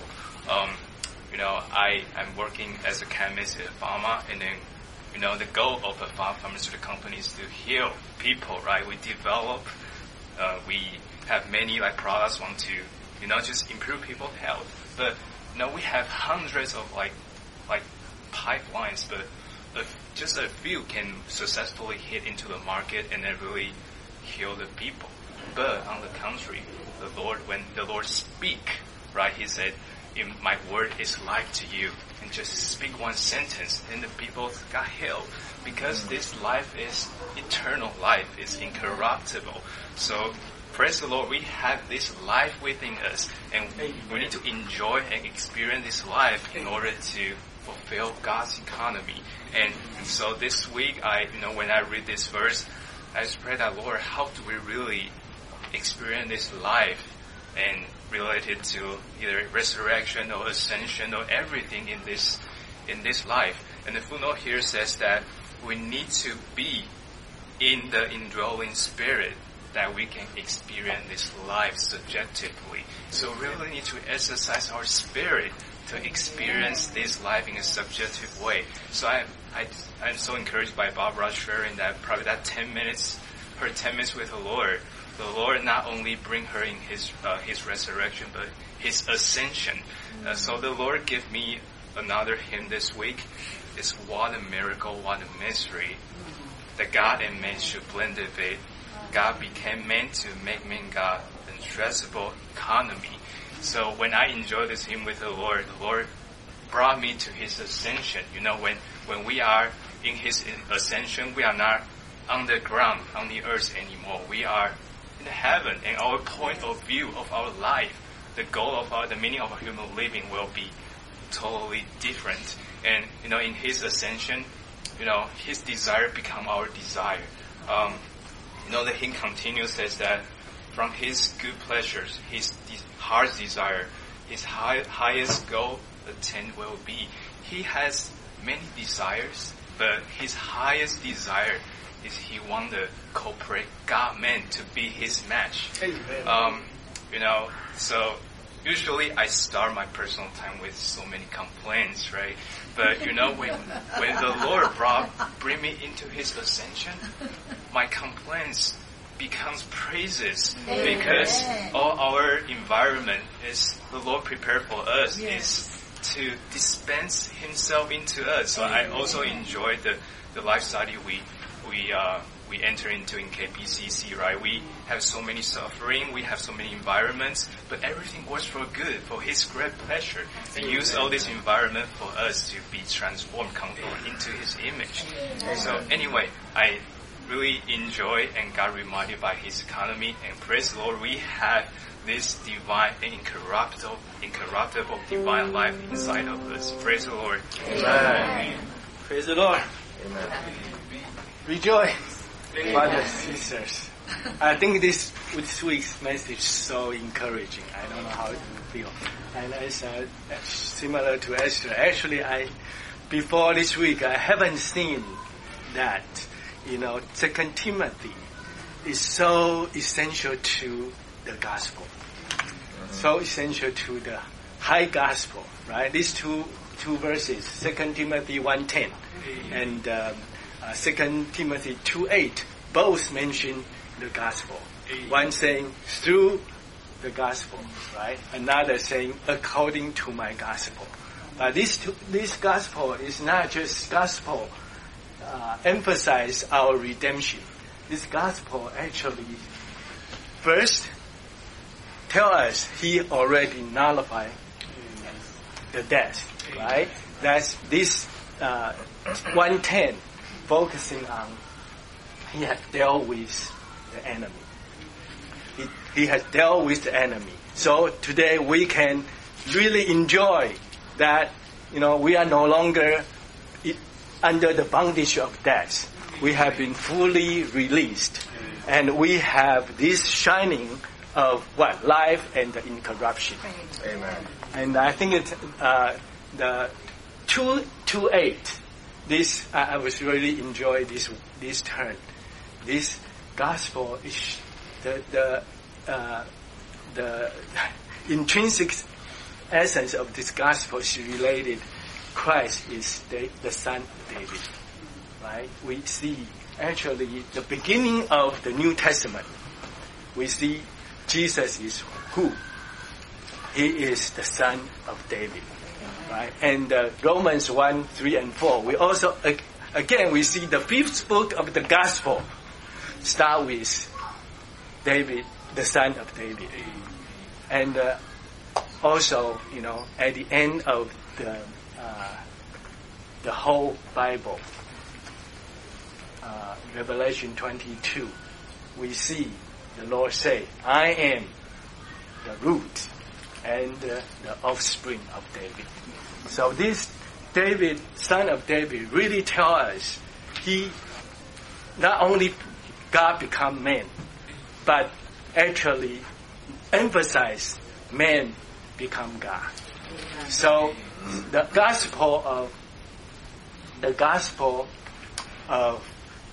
I'm working as a chemist at pharma, and then, the goal of a pharmaceutical company is to heal people, right? We develop, we have many products want to, just improve people's health. But, we have hundreds of pipelines, but just a few can successfully hit into the market and then really heal the people. But on the contrary, when the Lord speak, right, he said, my word is life to you, and just speak one sentence, and the people got healed. Because this life is eternal life, is incorruptible. So praise the Lord, we have this life within us, and we need to enjoy and experience this life in order to fulfill God's economy. And so this week, when I read this verse, I just pray that, Lord, how do we really experience this life and related to either resurrection or ascension or everything in this life? And the footnote here says that we need to be in the indwelling spirit that we can experience this life subjectively. So we really need to exercise our spirit to experience this life in a subjective way. So I'm so encouraged by Barbara sharing that probably that 10 minutes with the Lord not only bring her in his resurrection, but his ascension. So the Lord gave me another hymn this week. It's what a miracle, what a mystery. That God and man should blend of it. God became man to make man God, an addressable economy. So when I enjoy this hymn with the Lord brought me to his ascension. When we are in his ascension, we are not on the ground, on the earth anymore. We are in heaven, and our point of view of our life, the goal of the meaning of our human living will be totally different. And, in his ascension, his desire become our desire. The hymn continues, says that from his good pleasures, his heart's desire, his highest goal attained will be. He has many desires, but his highest desire is he want to cooperate God-man to be his match. So usually I start my personal time with so many complaints, right? But when the Lord bring me into his ascension, my complaints becomes praises. Amen. Because all our environment is the Lord prepared for us is to dispense himself into us. So I also enjoy the life study we enter into in KPCC, right? We have so many suffering, we have so many environments, but everything works for good, for his great pleasure. And use all this environment for us to be transformed, conformed into his image. So anyway, I really enjoy and got reminded by his economy, and praise the Lord, we have this divine and incorruptible divine life inside of us. Praise the Lord. Amen. Praise the Lord. Amen. Rejoice, brothers and sisters. I think this week's message is so encouraging. I don't know how you feel. And it's similar to Esther. Actually, before this week, I haven't seen that, 2 Timothy is so essential to the gospel. So essential to the high gospel, right? These two verses, 2 Timothy 1:10 and 2 Timothy 2:8, both mention the gospel. One saying, through the gospel, right? Another saying, according to my gospel. This gospel is not just gospel emphasize our redemption. This gospel actually first tell us he already nullified the death, right? That's this 1:10 focusing on he has dealt with the enemy. He has dealt with the enemy. So today we can really enjoy that, we are no longer under the bondage of death. We have been fully released. And we have this shining of life and the incorruption. Amen. And I think it's the 2:8. This I was really enjoy this turn. This gospel is the intrinsic essence of this gospel is related. Christ is the son of David, right? We see actually the beginning of the New Testament. We see Jesus is who? He is the son of David, right? And Romans 1, 3, and 4. We also again we see the fifth book of the gospel start with David, the son of David, and also, at the end of the whole Bible, Revelation 22, we see the Lord say, I am the root and the offspring of David. So this David, son of David, really tell us he not only God become man, but actually emphasize man become God. So the gospel of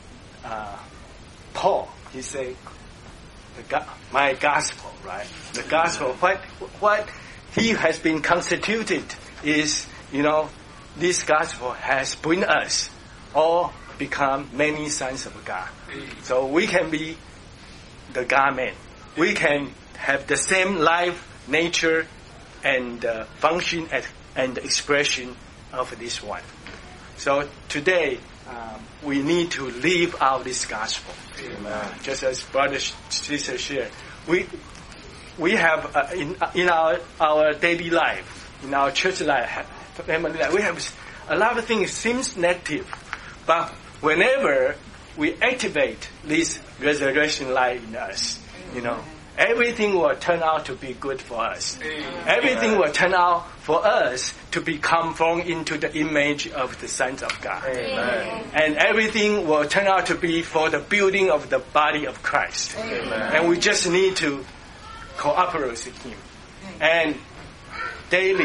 Paul, he say, my gospel, right? The gospel, what he has been constituted is, this gospel has bring us all become many sons of God. So we can be the God-man. We can have the same life, nature, and function and expression of this one. So today, we need to live out this gospel. Just as brother sister shared, we have in our daily life, in our church life, family life, we have a lot of things seems negative, but whenever we activate this resurrection life in us, everything will turn out to be good for us. Everything will turn out for us to be conformed into the image of the sons of God. And everything will turn out to be for the building of the body of Christ. And we just need to cooperate with Him. And daily,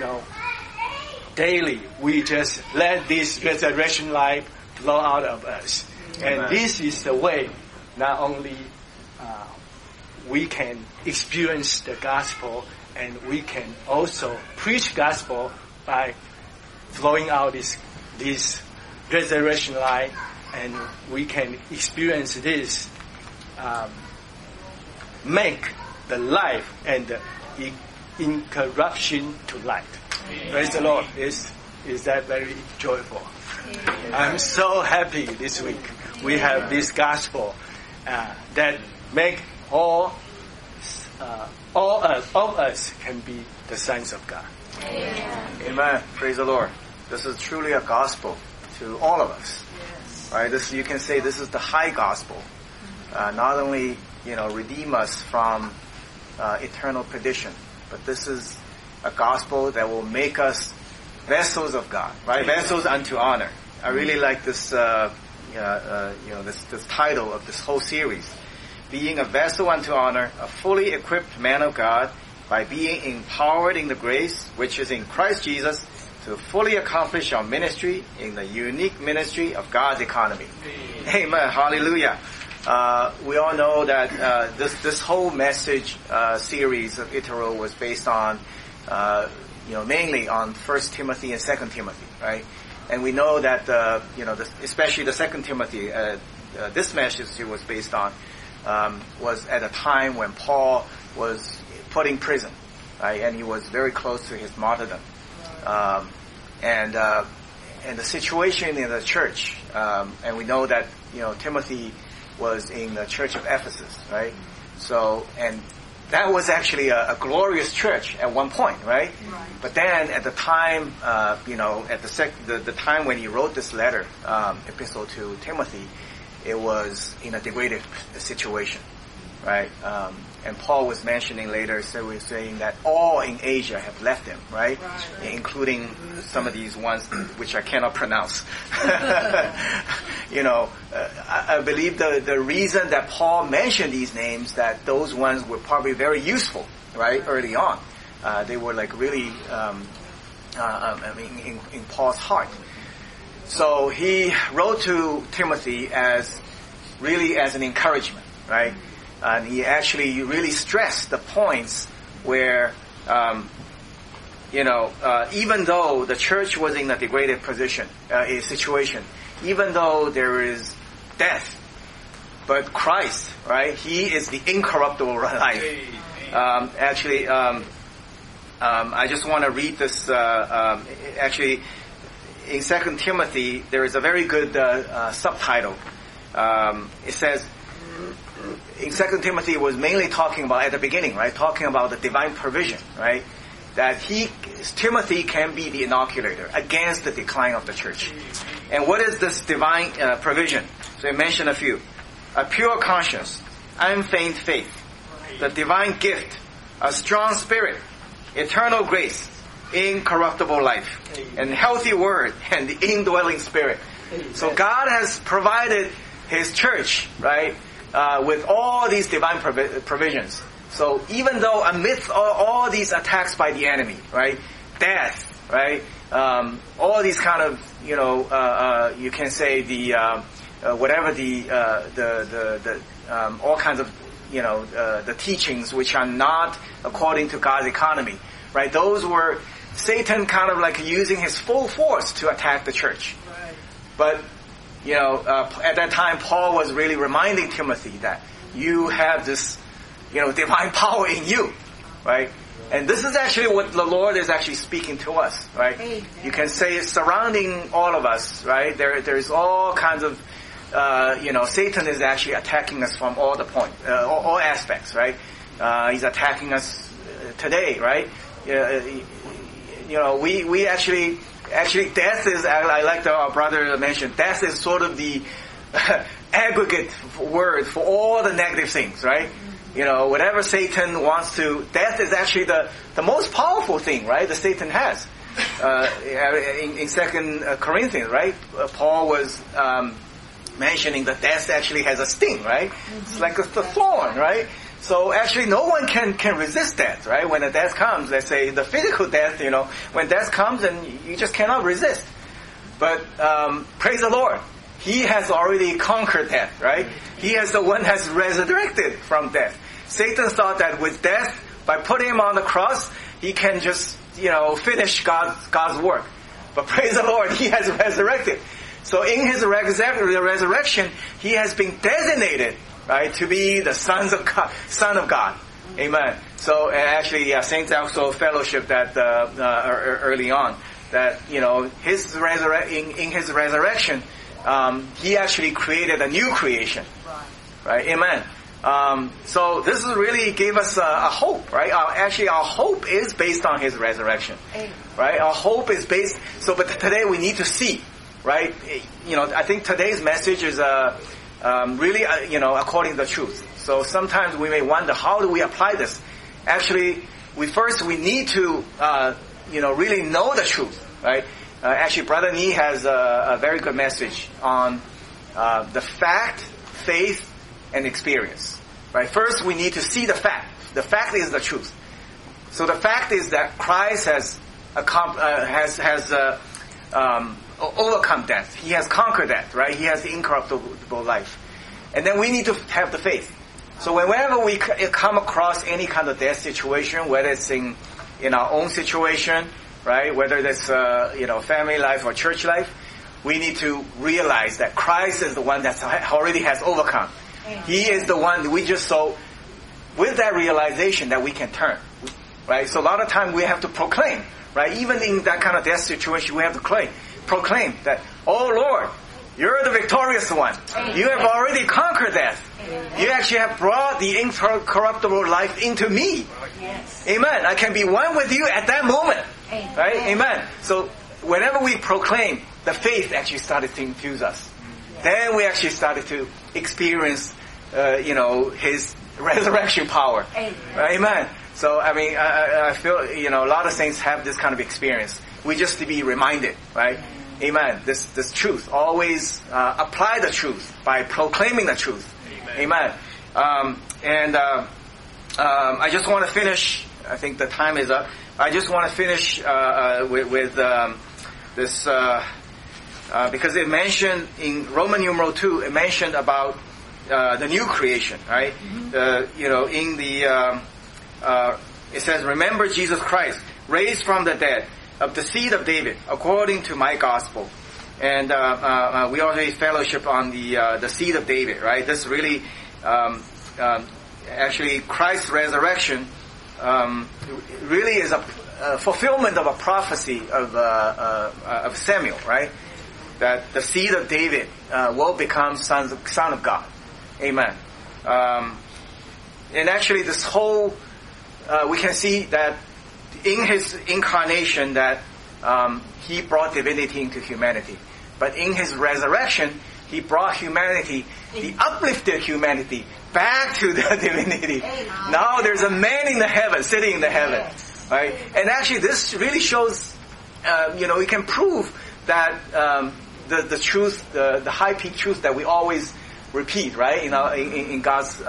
we just let this resurrection life flow out of us. And this is the way not only we can experience the gospel, and we can also preach gospel by flowing out this resurrection life, and we can experience this, make the life and the incorruption to light. Praise the Lord. Is that very joyful? I'm so happy this week. We have this gospel that make all of us can be the sons of God. Amen. Praise the Lord. This is truly a gospel to all of us. Yes. Right? This, you can say this is the high gospel. Not only, redeem us from eternal perdition, but this is a gospel that will make us vessels of God, right? Vessels unto honor. I really like this, this title of this whole series. Being a vessel unto honor, a fully equipped man of God, by being empowered in the grace which is in Christ Jesus to fully accomplish our ministry in the unique ministry of God's economy. Amen. Hallelujah. We all know that this whole message series of Itero was based on, mainly on 1 Timothy and 2 Timothy, right? And we know that, especially the 2 Timothy, this message was based on, was at a time when Paul was put in prison, right? And he was very close to his martyrdom. And the situation in the church, and we know that, Timothy was in the church of Ephesus, right? So, and that was actually a glorious church at one point, right? But then at the time, at the time when he wrote this letter, epistle to Timothy, it was in a degraded situation, right? And Paul was mentioning later, so we're saying that all in Asia have left him, right? Including some of these ones which I cannot pronounce. I believe the reason that Paul mentioned these names, that those ones were probably very useful, right? Early on. They were like really, in Paul's heart. So he wrote to Timothy as an encouragement, right? And he actually really stressed the points where, even though the church was in a degraded situation, even though there is death, but Christ, right? He is the incorruptible life. I just want to read this, in 2 Timothy, there is a very good subtitle. It says, in 2 Timothy, it was mainly talking about, at the beginning, right? Talking about the divine provision, right? that Timothy can be the inoculator against the decline of the church. And what is this divine provision? So I mentioned a few. A pure conscience, unfeigned faith, the divine gift, a strong spirit, eternal grace, incorruptible life, and healthy word, and the indwelling spirit. So God has provided His church, right, with all these divine provisions. So even though amidst all these attacks by the enemy, right, death, right, all these kind of, you can say the whatever all kinds of, the teachings which are not according to God's economy, right? Those were Satan kind of like using his full force to attack the church. Right. But at that time, Paul was really reminding Timothy that you have this, divine power in you, right? And this is actually what the Lord is actually speaking to us, right? Amen. You can say it's surrounding all of us, right? There's all kinds of, Satan is actually attacking us from all all aspects, right? He's attacking us today, right? We actually death is, I like our brother mentioned, death is sort of the aggregate word for all the negative things, right? Whatever Satan wants to, death is actually the most powerful thing, right, that Satan has. In 2 Corinthians, right, Paul was mentioning that death actually has a sting, right? It's like a thorn, right? So actually no one can resist death, right? When a death comes, let's say the physical death, when death comes and you just cannot resist. But praise the Lord. He has already conquered death, right? He is the one has resurrected from death. Satan thought that with death, by putting him on the cross, he can just, finish God's work. But praise the Lord, he has resurrected. So in his resurrection, he has been designated, right, to be the Son of God. Amen. So actually, saints also fellowship that early on that in his resurrection, he actually created a new creation. Right? Amen. So this really gave us a hope, right? Actually, our hope is based on his resurrection. Right? Our hope is based. But today we need to see, right? I think today's message is really, according to the truth. So sometimes we may wonder, how do we apply this? Actually, we need to, really know the truth, right? Actually, Brother Nee has a very good message on the fact, faith, and experience. Right? First, we need to see the fact. The fact is the truth. So the fact is that Christ has overcome death. He has conquered death, right? He has the incorruptible life. And then we need to have the faith. So whenever we come across any kind of death situation, whether it's in our own situation, right? Whether it's family life or church life, we need to realize that Christ is the one that already has overcome. He is the one we just saw. With that realization that we can turn, right? So a lot of time we have to proclaim, right? Even in that kind of death situation, we have to proclaim that, oh Lord, you're the victorious one. You have already conquered death. You actually have brought the incorruptible life into me. Amen. I can be one with you at that moment. Right? Amen. So whenever we proclaim, the faith actually started to infuse us. Then we actually started to experience, his resurrection power. Amen. So, I feel, a lot of saints have this kind of experience. We just to be reminded, right? Amen. This truth. Always apply the truth by proclaiming the truth. Amen. I just want to finish, I think the time is up. I just want to finish with this, because it mentioned in Roman numeral 2, it mentioned about the new creation, right? In the it says, "Remember Jesus Christ, raised from the dead, of the seed of David, according to my gospel." And we already fellowship on the seed of David, right? This really, actually, Christ's resurrection really is a fulfillment of a prophecy of Samuel, right? That the seed of David will become son of God. Amen. And actually, this whole we can see that in his incarnation that he brought divinity into humanity. But in his resurrection, he brought humanity, the uplifted humanity, back to the divinity. Now there's a man in the heaven, sitting in the heaven. Right? And actually this really shows, we can prove that the truth, the high peak truth that we always repeat, right? In God's,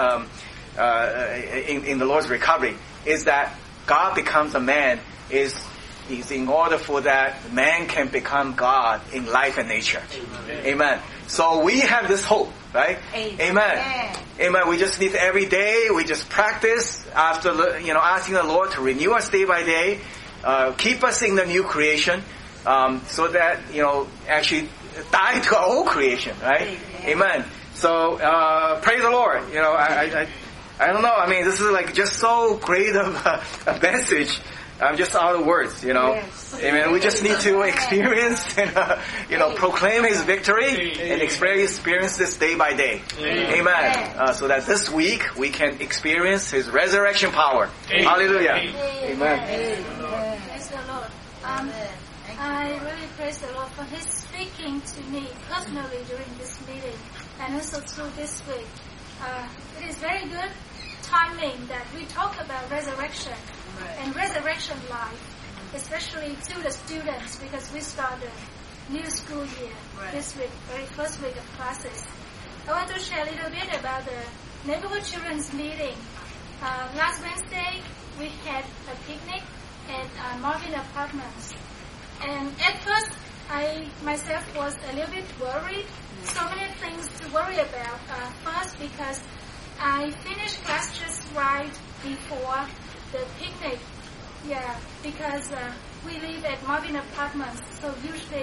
in the Lord's recovery, is that God becomes a man is in order for that man can become God in life and nature. Amen. So we have this hope, right? Amen. Amen. We just need every day, we just practice after, asking the Lord to renew us day by day, keep us in the new creation, so that, actually die to our old creation, right? Amen. So, praise the Lord. I don't know. I mean, this is like just so great of a message. I'm just out of words, Yes. Amen. We just need to experience and, proclaim His victory and experience this day by day. Amen. So that this week we can experience His resurrection power. Hallelujah. Amen. Praise the Lord. I really praise the Lord for His speaking to me personally during this meeting and also through this week. It is very good timing that we talk about resurrection and resurrection life, especially to the students, because we start the new school year this week, very first week of classes. I want to share a little bit about the neighborhood children's meeting. Last Wednesday, we had a picnic at Marvin Apartments. And at first, I myself was a little bit worried. So many things to worry about. First, because I finished class just right before the picnic. Yeah, because we live at Marvin Apartments, so usually,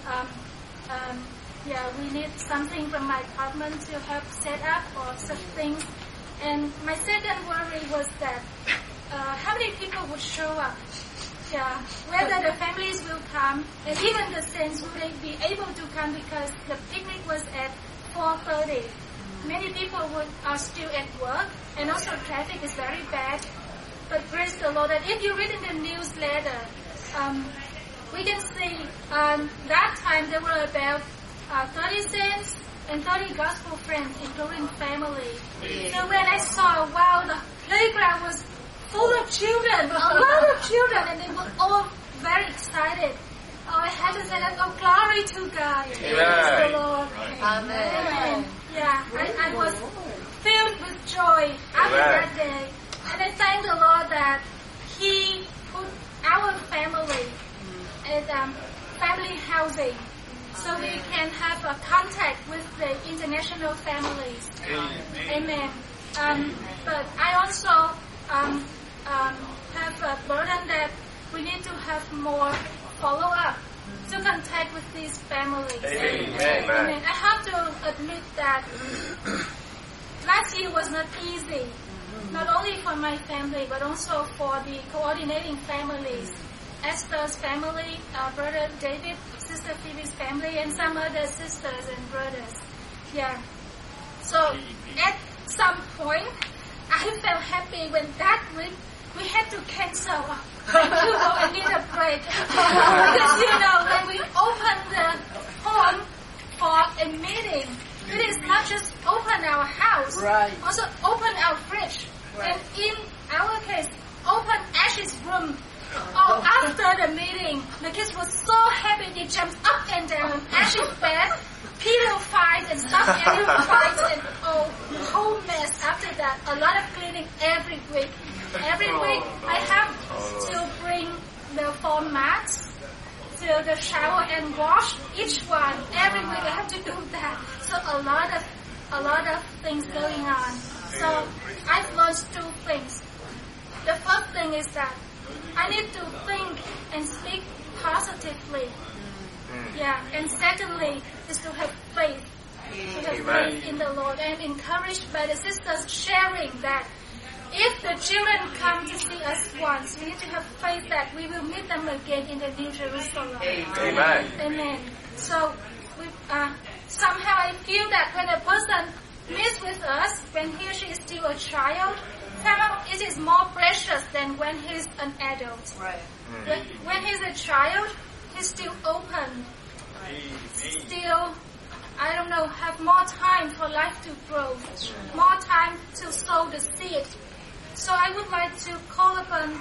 we need something from my apartment to help set up or such things. And my second worry was that how many people would show up. Yeah, whether the families will come, and even the saints, will they be able to come, because the picnic was at 4:30. Many people are still at work, and also traffic is very bad. But praise the Lord that if you read in the newsletter, we can see that time there were about 30 saints and 30 gospel friends, including family. So when I saw, wow, the playground was full of children, a lot of children, and they were all very excited. Oh, I had to say that, glory to God. Praise the Lord. Amen. Yeah, I was filled with joy after that day. And I thank the Lord that He put our family at family housing, so we can have a contact with the international families. Amen. But I also have a burden that we need to have more follow-up to contact with these families. Amen. I have to admit that last year was not easy, not only for my family, but also for the coordinating families. Esther's family, Brother David, Sister Phoebe's family, and some other sisters and brothers. Yeah. So at some point, I felt happy when that week we had to cancel. I need a break. Because, when we open the home for a meeting, it is not just open our house, also open our fridge. And in our case, open Ash's room. Oh, after the meeting, the kids were so happy they jumped up and down on Ash's bed, pillow fights and stuff, animal fights, and whole mess after that. A lot of cleaning every week. Every week I have to bring the foam mats to the shower and wash each one. Every week I have to do that. So a lot of things going on. So I've learned two things. The first thing is that I need to think and speak positively. Yeah, and secondly is to have faith. To have faith in the Lord. I am encouraged by the sisters sharing that if the children come to see us once, we need to have faith that we will meet them again in the New Jerusalem. Amen. So somehow I feel that when a person meets with us, when he or she is still a child, somehow it is more precious than when he's an adult. Right. When he's a child, he's still open. Still, I don't know, have more time for life to grow. More time to sow the seed. So I would like to call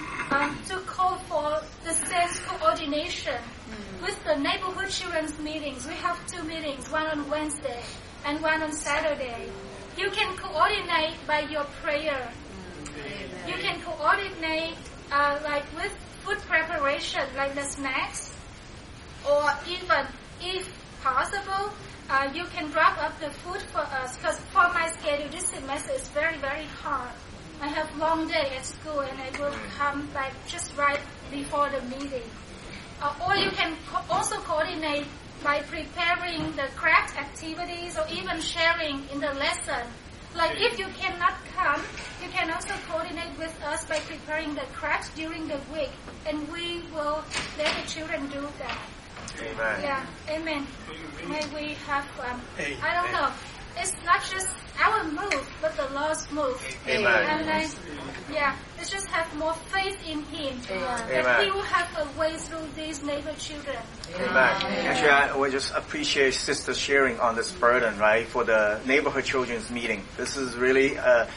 for the saints coordination with the neighborhood children's meetings. We have 2 meetings, one on Wednesday and one on Saturday. You can coordinate by your prayer. You can coordinate like with food preparation, like the snacks, or even, if possible, you can wrap up the food for us. Because for my schedule, this semester is very, very hard. I have long day at school, and I will come like just right before the meeting. Or you can also coordinate by preparing the craft activities, or even sharing in the lesson. Like if you cannot come, you can also coordinate with us by preparing the crafts during the week, and we will let the children do that. Amen. Yeah, amen. May we have, I don't know, it's not just our move, but the Lord's move. Amen. And let's just have more faith in Him. That Amen. He will have a way through these neighbor children. Amen. Actually, I would just appreciate Sister sharing on this burden, right, for the neighborhood children's meeting. This is really,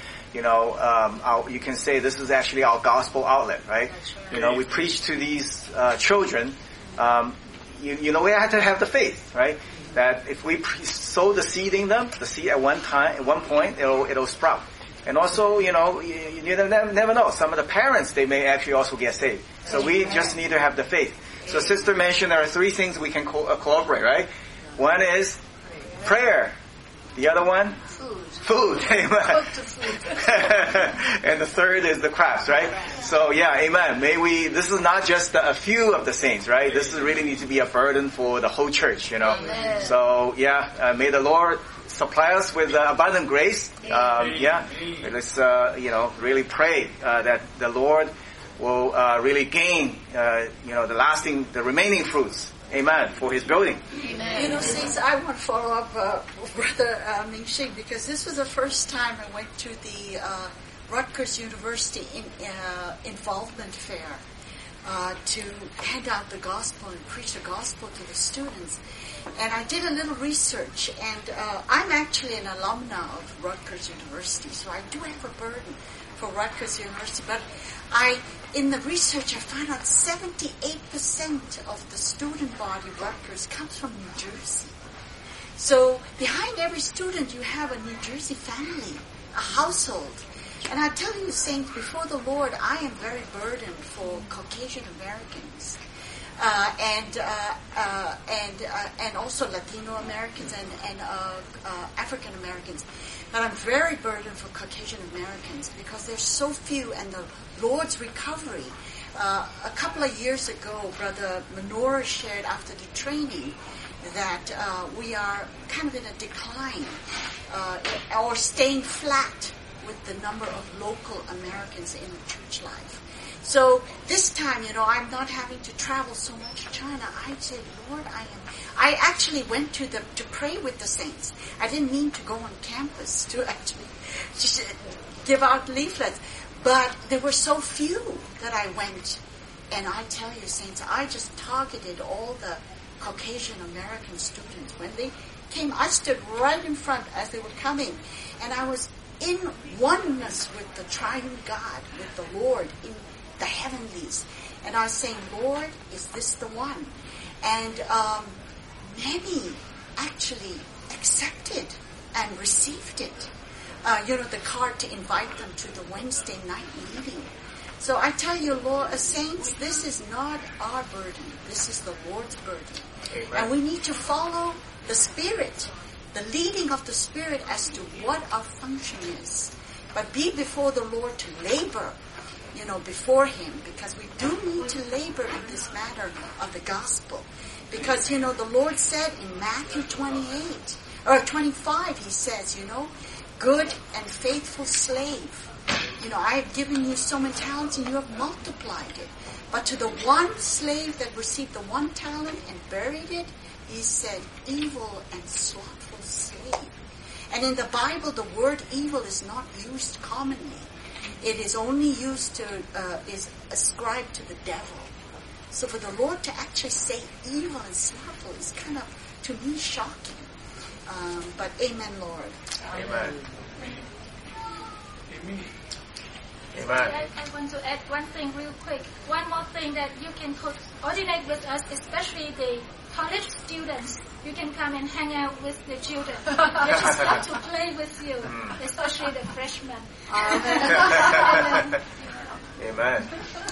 you can say this is actually our gospel outlet, right? You know, we preach to these children. We have to have the faith, right? That if we sow the seed in them, the seed at one point, it'll sprout. And also, you never know. Some of the parents, they may actually also get saved. So we just need to have the faith. So Sister mentioned there are 3 things we can cooperate, right? One is prayer. The other one? Food. Amen. And the third is the crafts, right? So amen. This is not just a few of the saints, right? This is really need to be a burden for the whole church, Amen. So may the Lord supply us with abundant grace. Let's, really pray that the Lord will really gain, the remaining fruits. Amen. For His building. Amen. Saints, I want to follow up Brother Ming-Shing, because this was the first time I went to the Rutgers University involvement fair to hand out the gospel and preach the gospel to the students. And I did a little research, and I'm actually an alumna of Rutgers University, so I do have a burden for Rutgers University. But in the research, I found out 78% of the student body of Rutgers comes from New Jersey. So behind every student, you have a New Jersey family, a household. And I tell you, saints, before the Lord, I am very burdened for Caucasian Americans. And also Latino Americans and African Americans. But I'm very burdened for Caucasian Americans because there's so few, and the Lord's recovery. A couple of years ago, Brother Menorah shared after the training that we are kind of in a decline or staying flat with the number of local Americans in the church life. So this time, I'm not having to travel so much to China. I said, Lord, I actually went to pray with the saints. I didn't mean to go on campus to actually just give out leaflets. But there were so few that I went. And I tell you, saints, I just targeted all the Caucasian American students. When they came, I stood right in front as they were coming. And I was in oneness with the triune God, with the Lord, in the heavenlies. And I was saying, Lord, is this the one? And many actually accepted and received it. The card to invite them to the Wednesday night meeting. So I tell you, Lord, saints, this is not our burden. This is the Lord's burden. Amen. And we need to follow the Spirit, the leading of the Spirit as to what our function is. But be before the Lord to labor, before Him, because we do need to labor in this matter of the gospel. Because, the Lord said in Matthew 28, or 25, He says, good and faithful slave. I have given you so many talents and you have multiplied it. But to the one slave that received the 1 talent and buried it, He said, evil and slothful slave. And in the Bible, the word evil is not used commonly. it is only used to, is ascribed to the devil. So for the Lord to actually say evil and slothful is kind of, to me, shocking. But amen, Lord. Amen. Amen. I want to add one thing real quick. One more thing that you can coordinate with us, especially the college students. You can come and hang out with the children. They just love to play with you, especially the freshmen. Amen.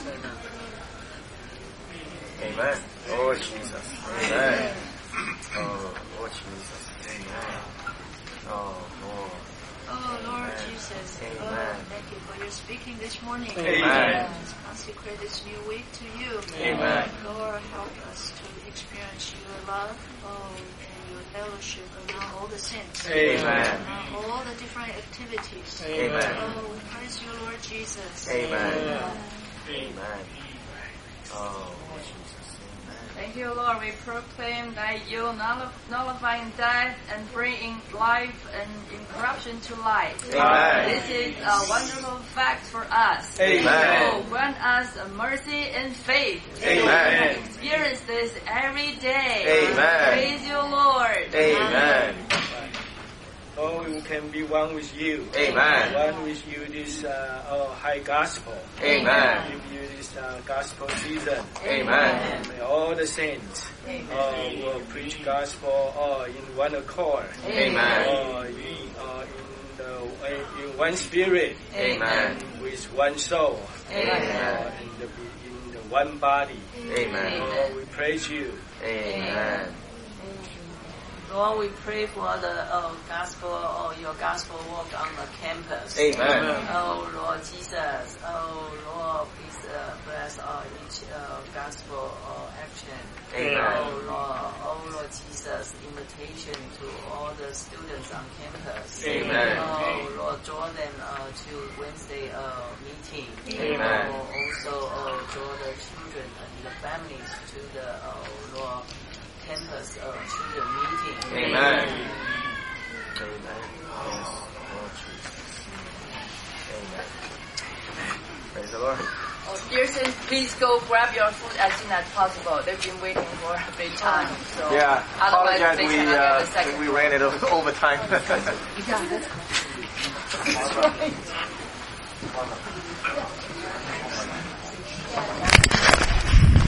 Amen. Oh, Jesus. Amen. Oh, Jesus. Amen. Oh, Lord. Oh, Lord Amen. Jesus. Amen. Oh, thank you for your speaking this morning. Amen. Consecrate this new week to you. Amen. Lord, help us to experience your love, and your fellowship among all the saints. Amen. Among all the different activities. Amen. Oh, we praise you, Lord Jesus. Amen. Amen. Oh, Jesus. Thank you, Lord. We proclaim that you nullifying death and bringing life and incorruption to life. Amen. This is a wonderful fact for us. Amen. So grant us a mercy and faith. Amen. To experience this every day. Amen. Praise you, Lord. Amen. Oh, we can be one with you. Amen. One with you this high gospel. Amen. Give you this gospel season. Amen. May all the saints will preach gospel in one accord. Amen. In one spirit. Amen. With one soul. Amen. In the one body. Amen. Oh, we praise you. Amen. Lord, we pray for the gospel or your gospel work on the campus. Amen. Oh Lord Jesus. Oh Lord, please bless each gospel action. Amen. Oh Lord Jesus, invitation to all the students on campus. Amen. Oh Lord, draw them to Wednesday meeting. Amen. Also draw the children and the families to the Lord campus children meeting. Amen. Amen. Oh, Lord Jesus. Amen. Praise the Lord. Oh, dear saints, please go grab your food as soon as possible. They've been waiting for a big time. So Yeah, otherwise they cannot get the apologize. second. We ran it over time. Yeah, that's right.